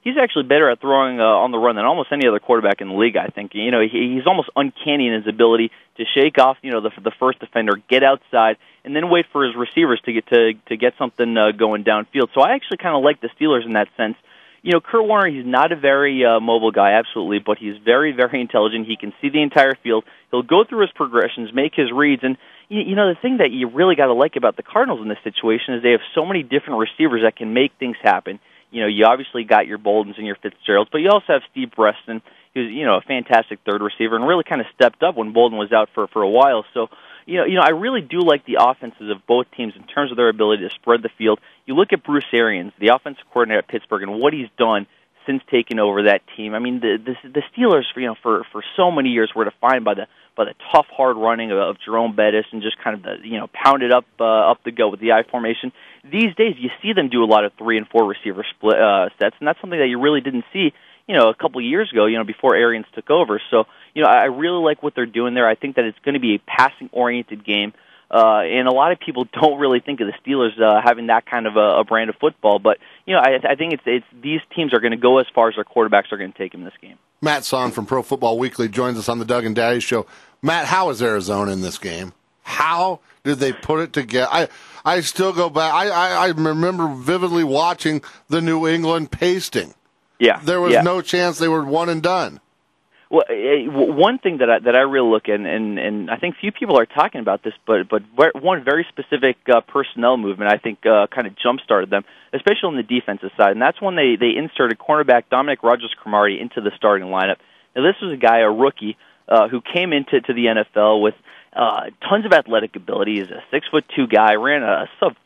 he's actually better at throwing on the run than almost any other quarterback in the league, I think. You know, he's almost uncanny in his ability to shake off, you know, the first defender, get outside, and then wait for his receivers to get something going downfield. So I actually kind of like the Steelers in that sense. You know, Kurt Warner, he's not a very mobile guy, absolutely, but he's very, very intelligent. He can see the entire field. He'll go through his progressions, make his reads, and, you know, the thing that you really got to like about the Cardinals in this situation is they have so many different receivers that can make things happen. You know, you obviously got your Boldens and your Fitzgeralds, but you also have Steve Preston, who's, you know, a fantastic third receiver and really kind of stepped up when Bolden was out for a while. So, you know, I really do like the offenses of both teams in terms of their ability to spread the field. You look at Bruce Arians, the offensive coordinator at Pittsburgh, and what he's done since taking over that team. I mean, the Steelers, you know, for so many years were defined by the tough, hard running of Jerome Bettis and just kind of the, you know, pounded up the gut with the I formation. These days, you see them do a lot of 3 and 4 receiver split sets, and that's something that you really didn't see, you know, a couple of years ago, you know, before Arians took over. So, you know, I really like what they're doing there. I think that it's going to be a passing-oriented game. And a lot of people don't really think of the Steelers having that kind of a brand of football. But, you know, I think it's these teams are going to go as far as their quarterbacks are going to take them in this game. Matt Son from Pro Football Weekly joins us on the Doug and Daddy Show. Matt, how is Arizona in this game? How did they put it together? I still go back. I remember vividly watching the New England pasting. Yeah. There was no chance they were one and done. Well, one thing that I really look at, and I think few people are talking about this, but one very specific personnel movement I think kind of jump-started them, especially on the defensive side, and that's when they inserted cornerback Dominic Rodgers-Cromartie into the starting lineup. Now, this was a guy, a rookie, who came into the NFL with tons of athletic ability. He's a 6'2" guy, ran a sub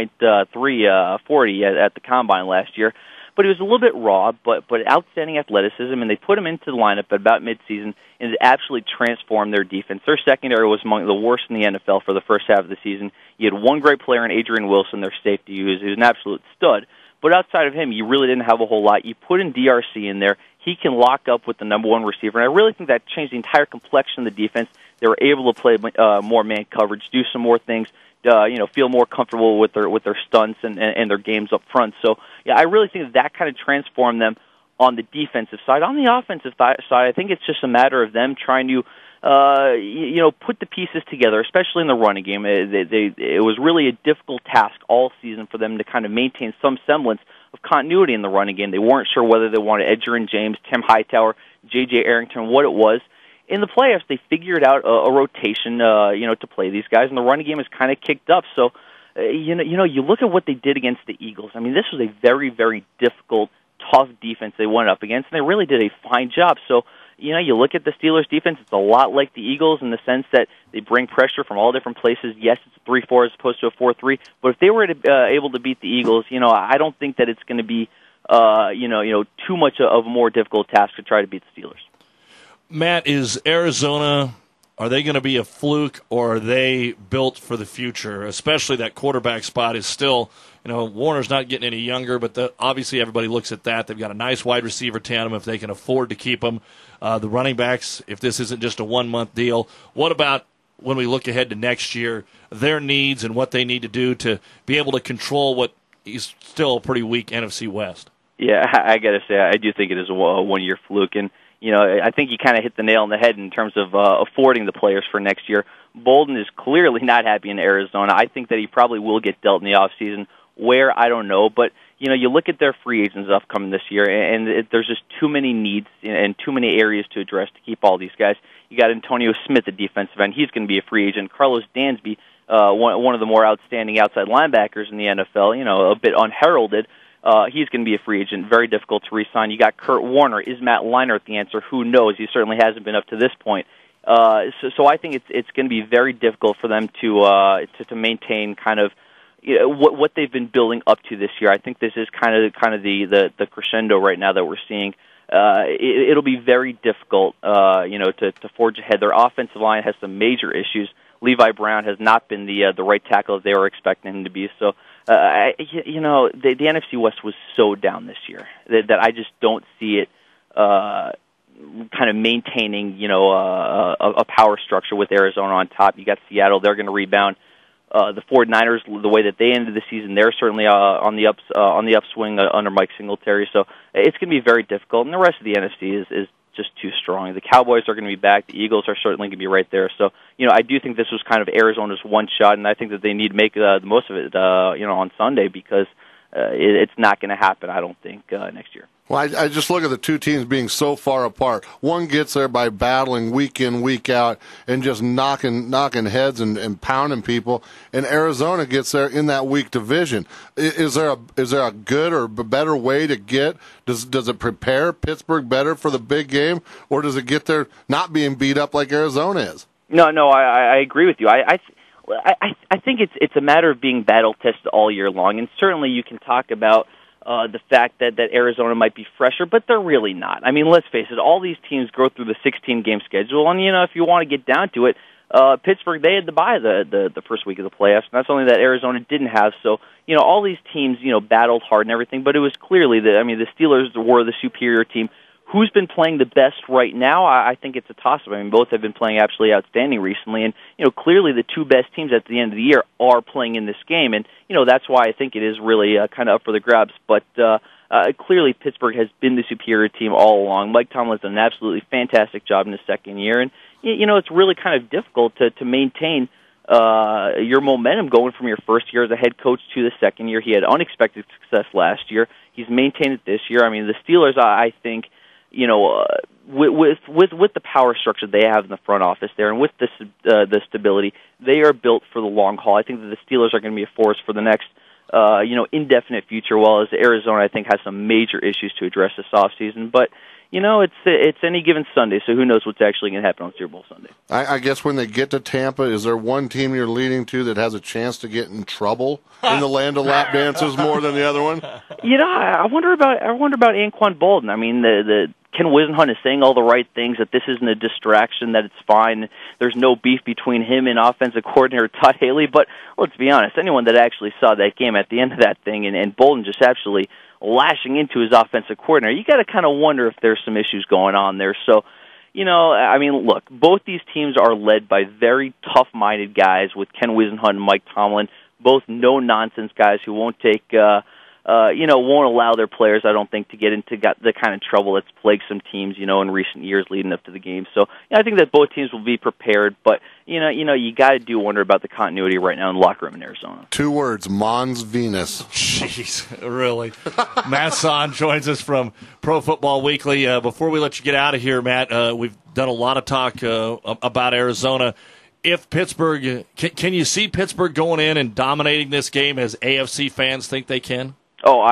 4.3 40 at the combine last year. But he was a little bit raw, but outstanding athleticism, and they put him into the lineup at about midseason, and it absolutely transformed their defense. Their secondary was among the worst in the NFL for the first half of the season. You had one great player in Adrian Wilson, their safety, who's an absolute stud. But outside of him, you really didn't have a whole lot. You put in DRC in there. He can lock up with the number one receiver, and I really think that changed the entire complexion of the defense. They were able to play more man coverage, do some more things, you know, feel more comfortable with their stunts and their games up front. So, yeah, I really think that kind of transformed them on the defensive side. On the offensive side, I think it's just a matter of them trying to, you know, put the pieces together, especially in the running game. It was really a difficult task all season for them to kind of maintain some semblance of continuity in the running game. They weren't sure whether they wanted Edgerrin James, Tim Hightower, J.J. Arrington, what it was. In the playoffs, they figured out a rotation, you know, to play these guys, and the running game is kind of kicked up. So, you know, you look at what they did against the Eagles. I mean, this was a very, very difficult, tough defense they went up against, and they really did a fine job. So, you know, you look at the Steelers' defense; it's a lot like the Eagles in the sense that they bring pressure from all different places. Yes, it's a 3-4 as opposed to a 4-3, but if they were able to beat the Eagles, you know, I don't think that it's going to be, you know, too much of a more difficult task to try to beat the Steelers. Matt, is Arizona, are they going to be a fluke, or are they built for the future? Especially that quarterback spot is still, you know, Warner's not getting any younger, but obviously everybody looks at that. They've got a nice wide receiver tandem if they can afford to keep them. The running backs, if this isn't just a 1-month deal. What about when we look ahead to next year, their needs and what they need to do to be able to control what is still a pretty weak NFC West? Yeah, I got to say, I do think it is a one-year fluke, and you know, I think you kind of hit the nail on the head in terms of affording the players for next year. Bolden is clearly not happy in Arizona. I think that he probably will get dealt in the offseason. Where, I don't know. But, you know, you look at their free agents upcoming this year, and there's just too many needs and too many areas to address to keep all these guys. You got Antonio Smith, the defensive end. He's going to be a free agent. Carlos Dansby, one of the more outstanding outside linebackers in the NFL, you know, a bit unheralded. He's going to be a free agent, very difficult to re-sign. You got Kurt Warner. Is Matt Leinart the answer? Who knows? He certainly hasn't been up to this point. So I think it's going to be very difficult for them to maintain kind of, you know, what they've been building up to this year. I think this is kind of the crescendo right now that we're seeing. It'll be very difficult, you know, to forge ahead. Their offensive line has some major issues. Levi Brown has not been the right tackle as they were expecting him to be. So, you know, the NFC West was so down this year that I just don't see it kind of maintaining, you know, a power structure with Arizona on top. You got Seattle; they're going to rebound. The 49ers, the way that they ended the season, they're certainly on the upswing under Mike Singletary. So it's going to be very difficult. And the rest of the NFC is just too strong. The Cowboys are going to be back. The Eagles are certainly going to be right there. So, I do think this was kind of Arizona's one shot, and I think that they need to make the most of it, on Sunday, because it's not going to happen, I don't think, next year. Well, I just look at the two teams being so far apart. One gets there by battling week in, week out, and just knocking heads and pounding people. And Arizona gets there in that weak division. Is there a good or better way to get? Does it prepare Pittsburgh better for the big game, or does it get there not being beat up like Arizona is? No, I agree with you. I think it's a matter of being battle tested all year long, and certainly you can talk about the fact that Arizona might be fresher, but they're really not. I mean, let's face it, all these teams go through the 16-game schedule, and, if you want to get down to it, Pittsburgh, they had to bye the first week of the playoffs, and that's something that Arizona didn't have. So, all these teams, battled hard and everything, but it was clearly the Steelers were the superior team. Who's been playing the best right now? I think it's a toss-up. I mean, both have been playing absolutely outstanding recently, and clearly the two best teams at the end of the year are playing in this game, and that's why I think it is really kind of up for the grabs. But clearly, Pittsburgh has been the superior team all along. Mike Tomlin's done an absolutely fantastic job in his second year, and it's really kind of difficult to maintain your momentum going from your first year as a head coach to the second year. He had unexpected success last year. He's maintained it this year. I mean, the Steelers, I think, with the power structure they have in the front office there, and with the stability, they are built for the long haul. I think that the Steelers are going to be a force for the next, indefinite future. While as Arizona, I think, has some major issues to address this offseason. But it's any given Sunday, so who knows what's actually going to happen on Super Bowl Sunday. I guess when they get to Tampa, is there one team you're leading to that has a chance to get in trouble in the land of lap dances more than the other one? I wonder about Anquan Bolden. I mean, the Ken Wisenhunt is saying all the right things, that this isn't a distraction, that it's fine. There's no beef between him and offensive coordinator Todd Haley. But let's be honest, anyone that actually saw that game at the end of that thing, and Bolden just absolutely lashing into his offensive coordinator, you got to kind of wonder if there's some issues going on there. So, I mean, look, both these teams are led by very tough-minded guys with Ken Wisenhunt and Mike Tomlin, both no-nonsense guys who won't take won't allow their players, I don't think, to get into the kind of trouble that's plagued some teams, in recent years leading up to the game. So I think that both teams will be prepared, but you got to wonder about the continuity right now in the locker room in Arizona. 2 words: Mons Venus. Jeez, really? Matt Son joins us from Pro Football Weekly. Before we let you get out of here, Matt, we've done a lot of talk about Arizona. If Pittsburgh, can you see Pittsburgh going in and dominating this game as AFC fans think they can? Oh,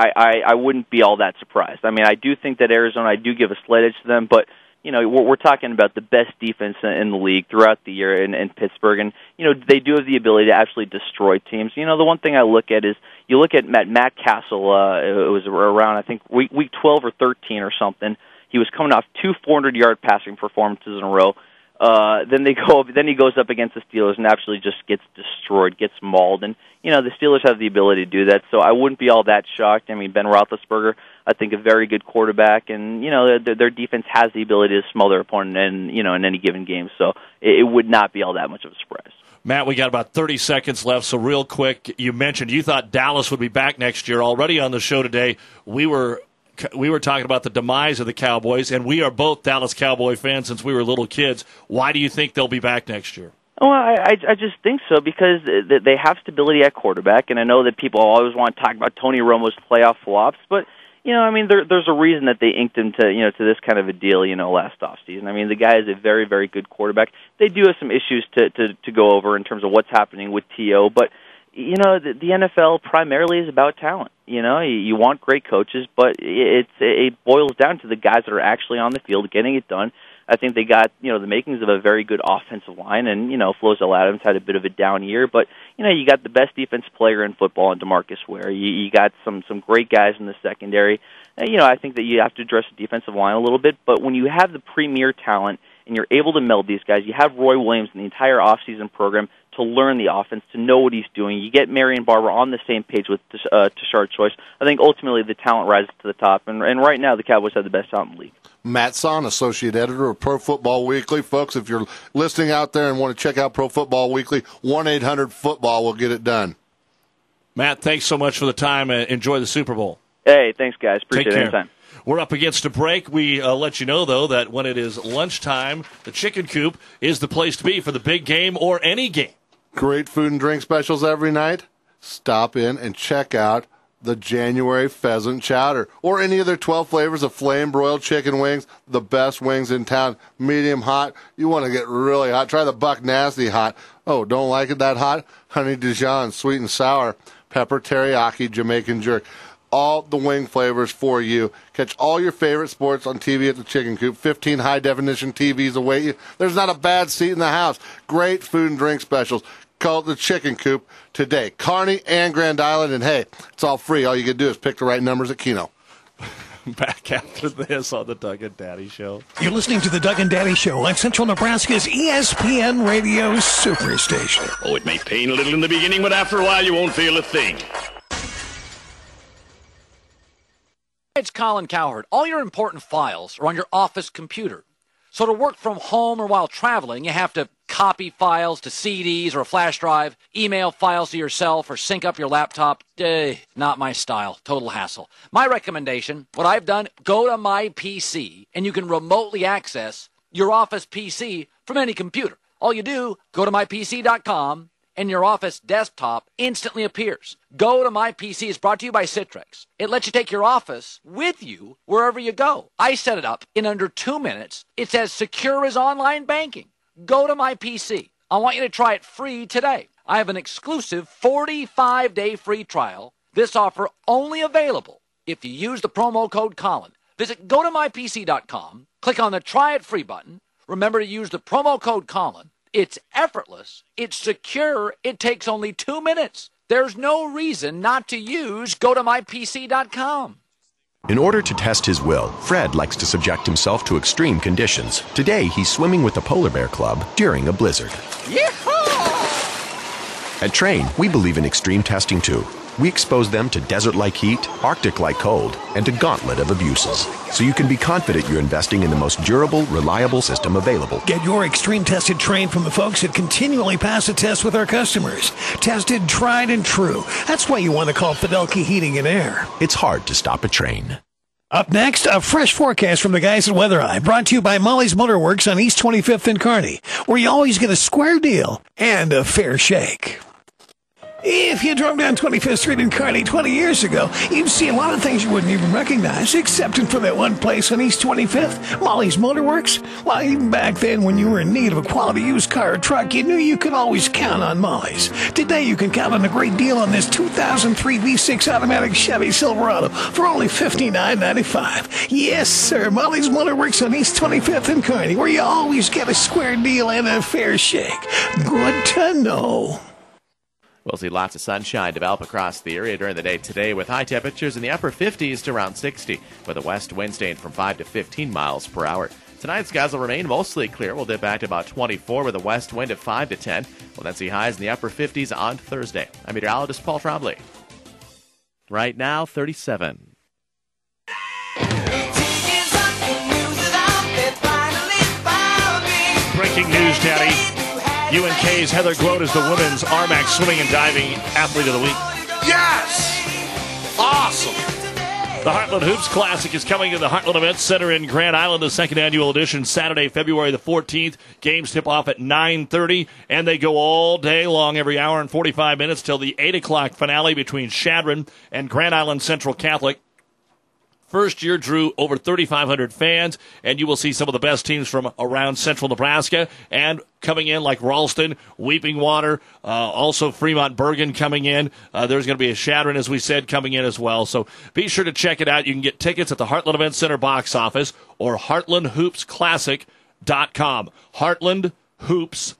I wouldn't be all that surprised. I mean, I do think that Arizona, I do give a slight edge to them, but, we're talking about the best defense in the league throughout the year in Pittsburgh, and, they do have the ability to actually destroy teams. The one thing I look at is, you look at Matt Castle, it was around, I think, week 12 or 13 or something. He was coming off 2 400-yard passing performances in a row. Then he goes up against the Steelers and absolutely just gets destroyed, gets mauled, and the Steelers have the ability to do that. So I wouldn't be all that shocked. I mean, Ben Roethlisberger, I think, a very good quarterback, and their defense has the ability to smother their opponent in any given game. So it would not be all that much of a surprise. Matt, we got about 30 seconds left, so real quick, you mentioned you thought Dallas would be back next year. Already on the show today, we were talking about the demise of the Cowboys, and we are both Dallas Cowboy fans since we were little kids. Why do you think they'll be back next year? Well, I just think so because they have stability at quarterback, and I know that people always want to talk about Tony Romo's playoff flops, but I mean, there's a reason that they inked him to this kind of a deal, last offseason. I mean, the guy is a very, very good quarterback. They do have some issues to go over in terms of what's happening with T.O., but the NFL primarily is about talent. You want great coaches, but it boils down to the guys that are actually on the field getting it done. I think they got, the makings of a very good offensive line, and, Flozell Adams had a bit of a down year, but, you got the best defense player in football in DeMarcus Ware. You got some great guys in the secondary. I think that you have to address the defensive line a little bit, but when you have the premier talent and you're able to meld these guys, you have Roy Williams and the entire offseason program to learn the offense, to know what he's doing. You get Marion Barber on the same page with Tashard Choice. I think ultimately the talent rises to the top, and right now the Cowboys have the best talent in the league. Matt Son, associate editor of Pro Football Weekly. Folks, if you're listening out there and want to check out Pro Football Weekly, 1-800-FOOTBALL will get it done. Matt, thanks so much for the time. Enjoy the Super Bowl. Hey, thanks, guys. Appreciate Take care. it anytime. We're up against a break. We let you know, though, that when it is lunchtime, the Chicken Coop is the place to be for the big game or any game. Great food and drink specials every night. Stop in and check out the January Pheasant Chowder or any of their 12 flavors of flame broiled chicken wings, the best wings in town, medium hot. You want to get really hot, try the Buck Nasty hot. Oh, don't like it that hot? Honey Dijon, sweet and sour, pepper teriyaki, Jamaican jerk. All the wing flavors for you. Catch all your favorite sports on TV at the Chicken Coop. 15 high-definition TVs await you. There's not a bad seat in the house. Great food and drink specials. Call it the Chicken Coop today. Kearney and Grand Island, and hey, it's all free. All you can do is pick the right numbers at Keno. Back after this on the Doug and Daddy Show. You're listening to the Doug and Daddy Show on Central Nebraska's ESPN Radio Superstation. Oh, it may pain a little in the beginning, but after a while you won't feel a thing. It's Colin Cowherd. All your important files are on your office computer. So to work from home or while traveling, you have to copy files to CDs or a flash drive, email files to yourself, or sync up your laptop. Not my style. Total hassle. My recommendation, what I've done, go to my PC, and you can remotely access your office PC from any computer. All you do, go to mypc.com, and your office desktop instantly appears. Go to My PC is brought to you by Citrix. It lets you take your office with you wherever you go. I set it up in under 2 minutes. It's as secure as online banking. Go to My PC. I want you to try it free today. I have an exclusive 45-day free trial. This offer only available if you use the promo code Colin. Visit gotomypc.com, click on the Try It Free button. Remember to use the promo code Colin. It's effortless. It's secure. It takes only 2 minutes. There's no reason not to use gotomypc.com. In order to test his will, Fred likes to subject himself to extreme conditions. Today, he's swimming with the Polar Bear Club during a blizzard. Yeehaw! At Train, we believe in extreme testing too. We expose them to desert-like heat, Arctic-like cold, and a gauntlet of abuses. So you can be confident you're investing in the most durable, reliable system available. Get your extreme tested Train from the folks that continually pass the test with our customers. Tested, tried, and true. That's why you want to call Fidelky Heating and Air. It's hard to stop a Train. Up next, a fresh forecast from the guys at Weather Eye, brought to you by Molly's Motorworks on East 25th and Kearney, where you always get a square deal and a fair shake. If you drove down 25th Street in Kearney 20 years ago, you'd see a lot of things you wouldn't even recognize, except for that one place on East 25th, Molly's Motorworks. Well, even back then, when you were in need of a quality used car or truck, you knew you could always count on Molly's. Today, you can count on a great deal on this 2003 V6 automatic Chevy Silverado for only $59.95. Yes, sir, Molly's Motorworks on East 25th and Kearney, where you always get a square deal and a fair shake. Good to know. We'll see lots of sunshine develop across the area during the day today with high temperatures in the upper 50s to around 60 with a west wind staying from 5 to 15 miles per hour. Tonight, skies will remain mostly clear. We'll dip back to about 24 with a west wind at 5 to 10. We'll then see highs in the upper 50s on Thursday. I'm meteorologist Paul Trombley. Right now, 37. Breaking news, Daddy. UNK's Heather Grote is the women's RMAC swimming and diving athlete of the week. Yes! Awesome! The Heartland Hoops Classic is coming to the Heartland Events Center in Grand Island, the second annual edition, Saturday, February the 14th. Games tip off at 9:30, and they go all day long, every hour and 45 minutes, till the 8 o'clock finale between Chadron and Grand Island Central Catholic. First year drew over 3,500 fans, and you will see some of the best teams from around central Nebraska, and coming in like Ralston, Weeping Water, also Fremont Bergen coming in. There's going to be a Chadron, as we said, coming in as well. So be sure to check it out. You can get tickets at the Heartland Event Center box office or HeartlandHoopsClassic.com. HeartlandHoopsClassic.com.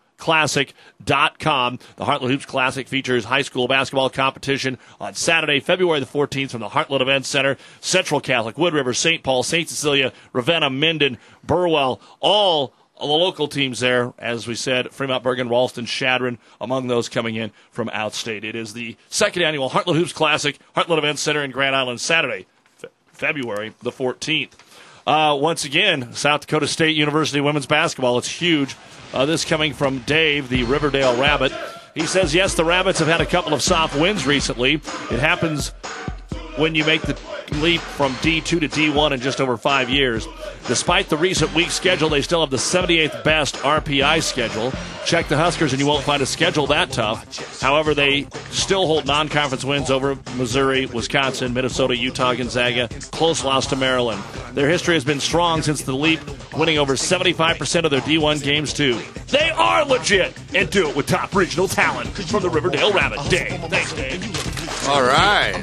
The Heartland Hoops Classic features high school basketball competition on Saturday, February the 14th from the Heartland Events Center. Central Catholic, Wood River, St. Paul, St. Cecilia, Ravenna, Minden, Burwell, all the local teams there, as we said, Fremont, Bergen, Ralston, Chadron, among those coming in from outstate. It is the second annual Heartland Hoops Classic, Heartland Event Center in Grand Island, Saturday, February the 14th. Once again, South Dakota State University women's basketball. It's huge. This coming from Dave, the Riverdale Rabbit. He says, yes, the Rabbits have had a couple of soft wins recently. It happens when you make the leap from D2 to D1 in just over 5 years. Despite the recent weak schedule, they still have the 78th best RPI schedule. Check the Huskers and you won't find a schedule that tough. However, they still hold non-conference wins over Missouri, Wisconsin, Minnesota, Utah, Gonzaga, close loss to Maryland. Their history has been strong since the leap, winning over 75% of their D1 games too. They are legit and do it with top regional talent from the Riverdale Rabbit. Dave. Thanks, Dave. All right.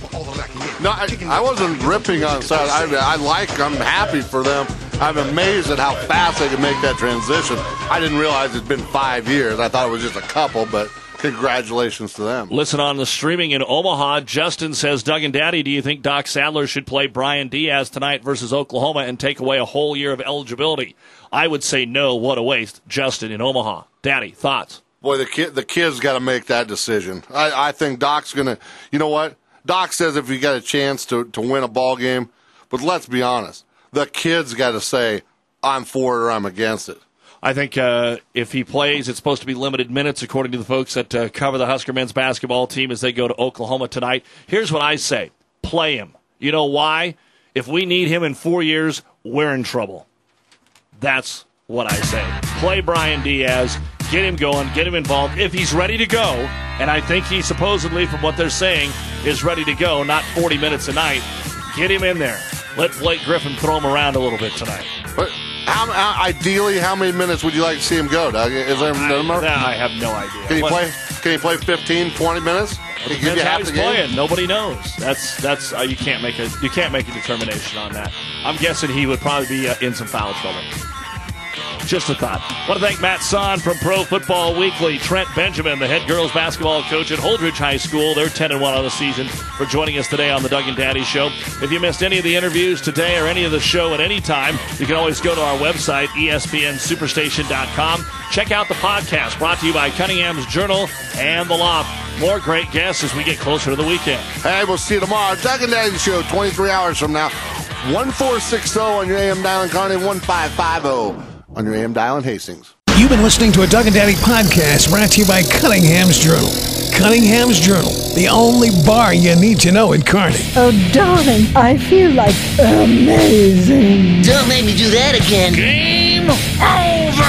No, I wasn't ripping on Saturday. I'm happy for them. I'm amazed at how fast they can make that transition. I didn't realize it's been 5 years. I thought it was just a couple, but congratulations to them. Listen on the streaming in Omaha. Justin says, Doug and Daddy, do you think Doc Sadler should play Brian Diaz tonight versus Oklahoma and take away a whole year of eligibility? I would say no. What a waste. Justin in Omaha. Daddy, thoughts? Boy, the kid's got to make that decision. I think Doc's going to, you know what? Doc says if you got a chance to win a ball game, but let's be honest, the kid's got to say, I'm for it or I'm against it. I think if he plays, it's supposed to be limited minutes, according to the folks that cover the Husker men's basketball team as they go to Oklahoma tonight. Here's what I say. Play him. You know why? If we need him in 4 years, we're in trouble. That's what I say. Play Brian Diaz. Get him going. Get him involved. If he's ready to go, and I think he supposedly, from what they're saying, is ready to go, not 40 minutes a night, get him in there. Let Blake Griffin throw him around a little bit tonight. But ideally, how many minutes would you like to see him go, Doug? Is there a number? I have no idea. Can he play 15, 20 minutes? Depends how he's playing. Nobody knows. That's you can't make a determination on that. I'm guessing he would probably be in some foul trouble. Just a thought. I want to thank Matt Son from Pro Football Weekly, Trent Benjamin, the head girls basketball coach at Holdridge High School. They're 10-1 on the season, for joining us today on the Doug and Daddy Show. If you missed any of the interviews today or any of the show at any time, you can always go to our website, ESPNSuperstation.com. Check out the podcast brought to you by Cunningham's Journal and The Loft. More great guests as we get closer to the weekend. Hey, we'll see you tomorrow. Doug and Daddy Show, 23 hours from now. 1460 on your AM dial in Kearney, 1550 on your AM dial in Hastings. You've been listening to a Doug and Daddy podcast brought to you by Cunningham's Journal. Cunningham's Journal, the only bar you need to know in Kearney. Oh, darling, I feel like amazing. Don't make me do that again. Game over!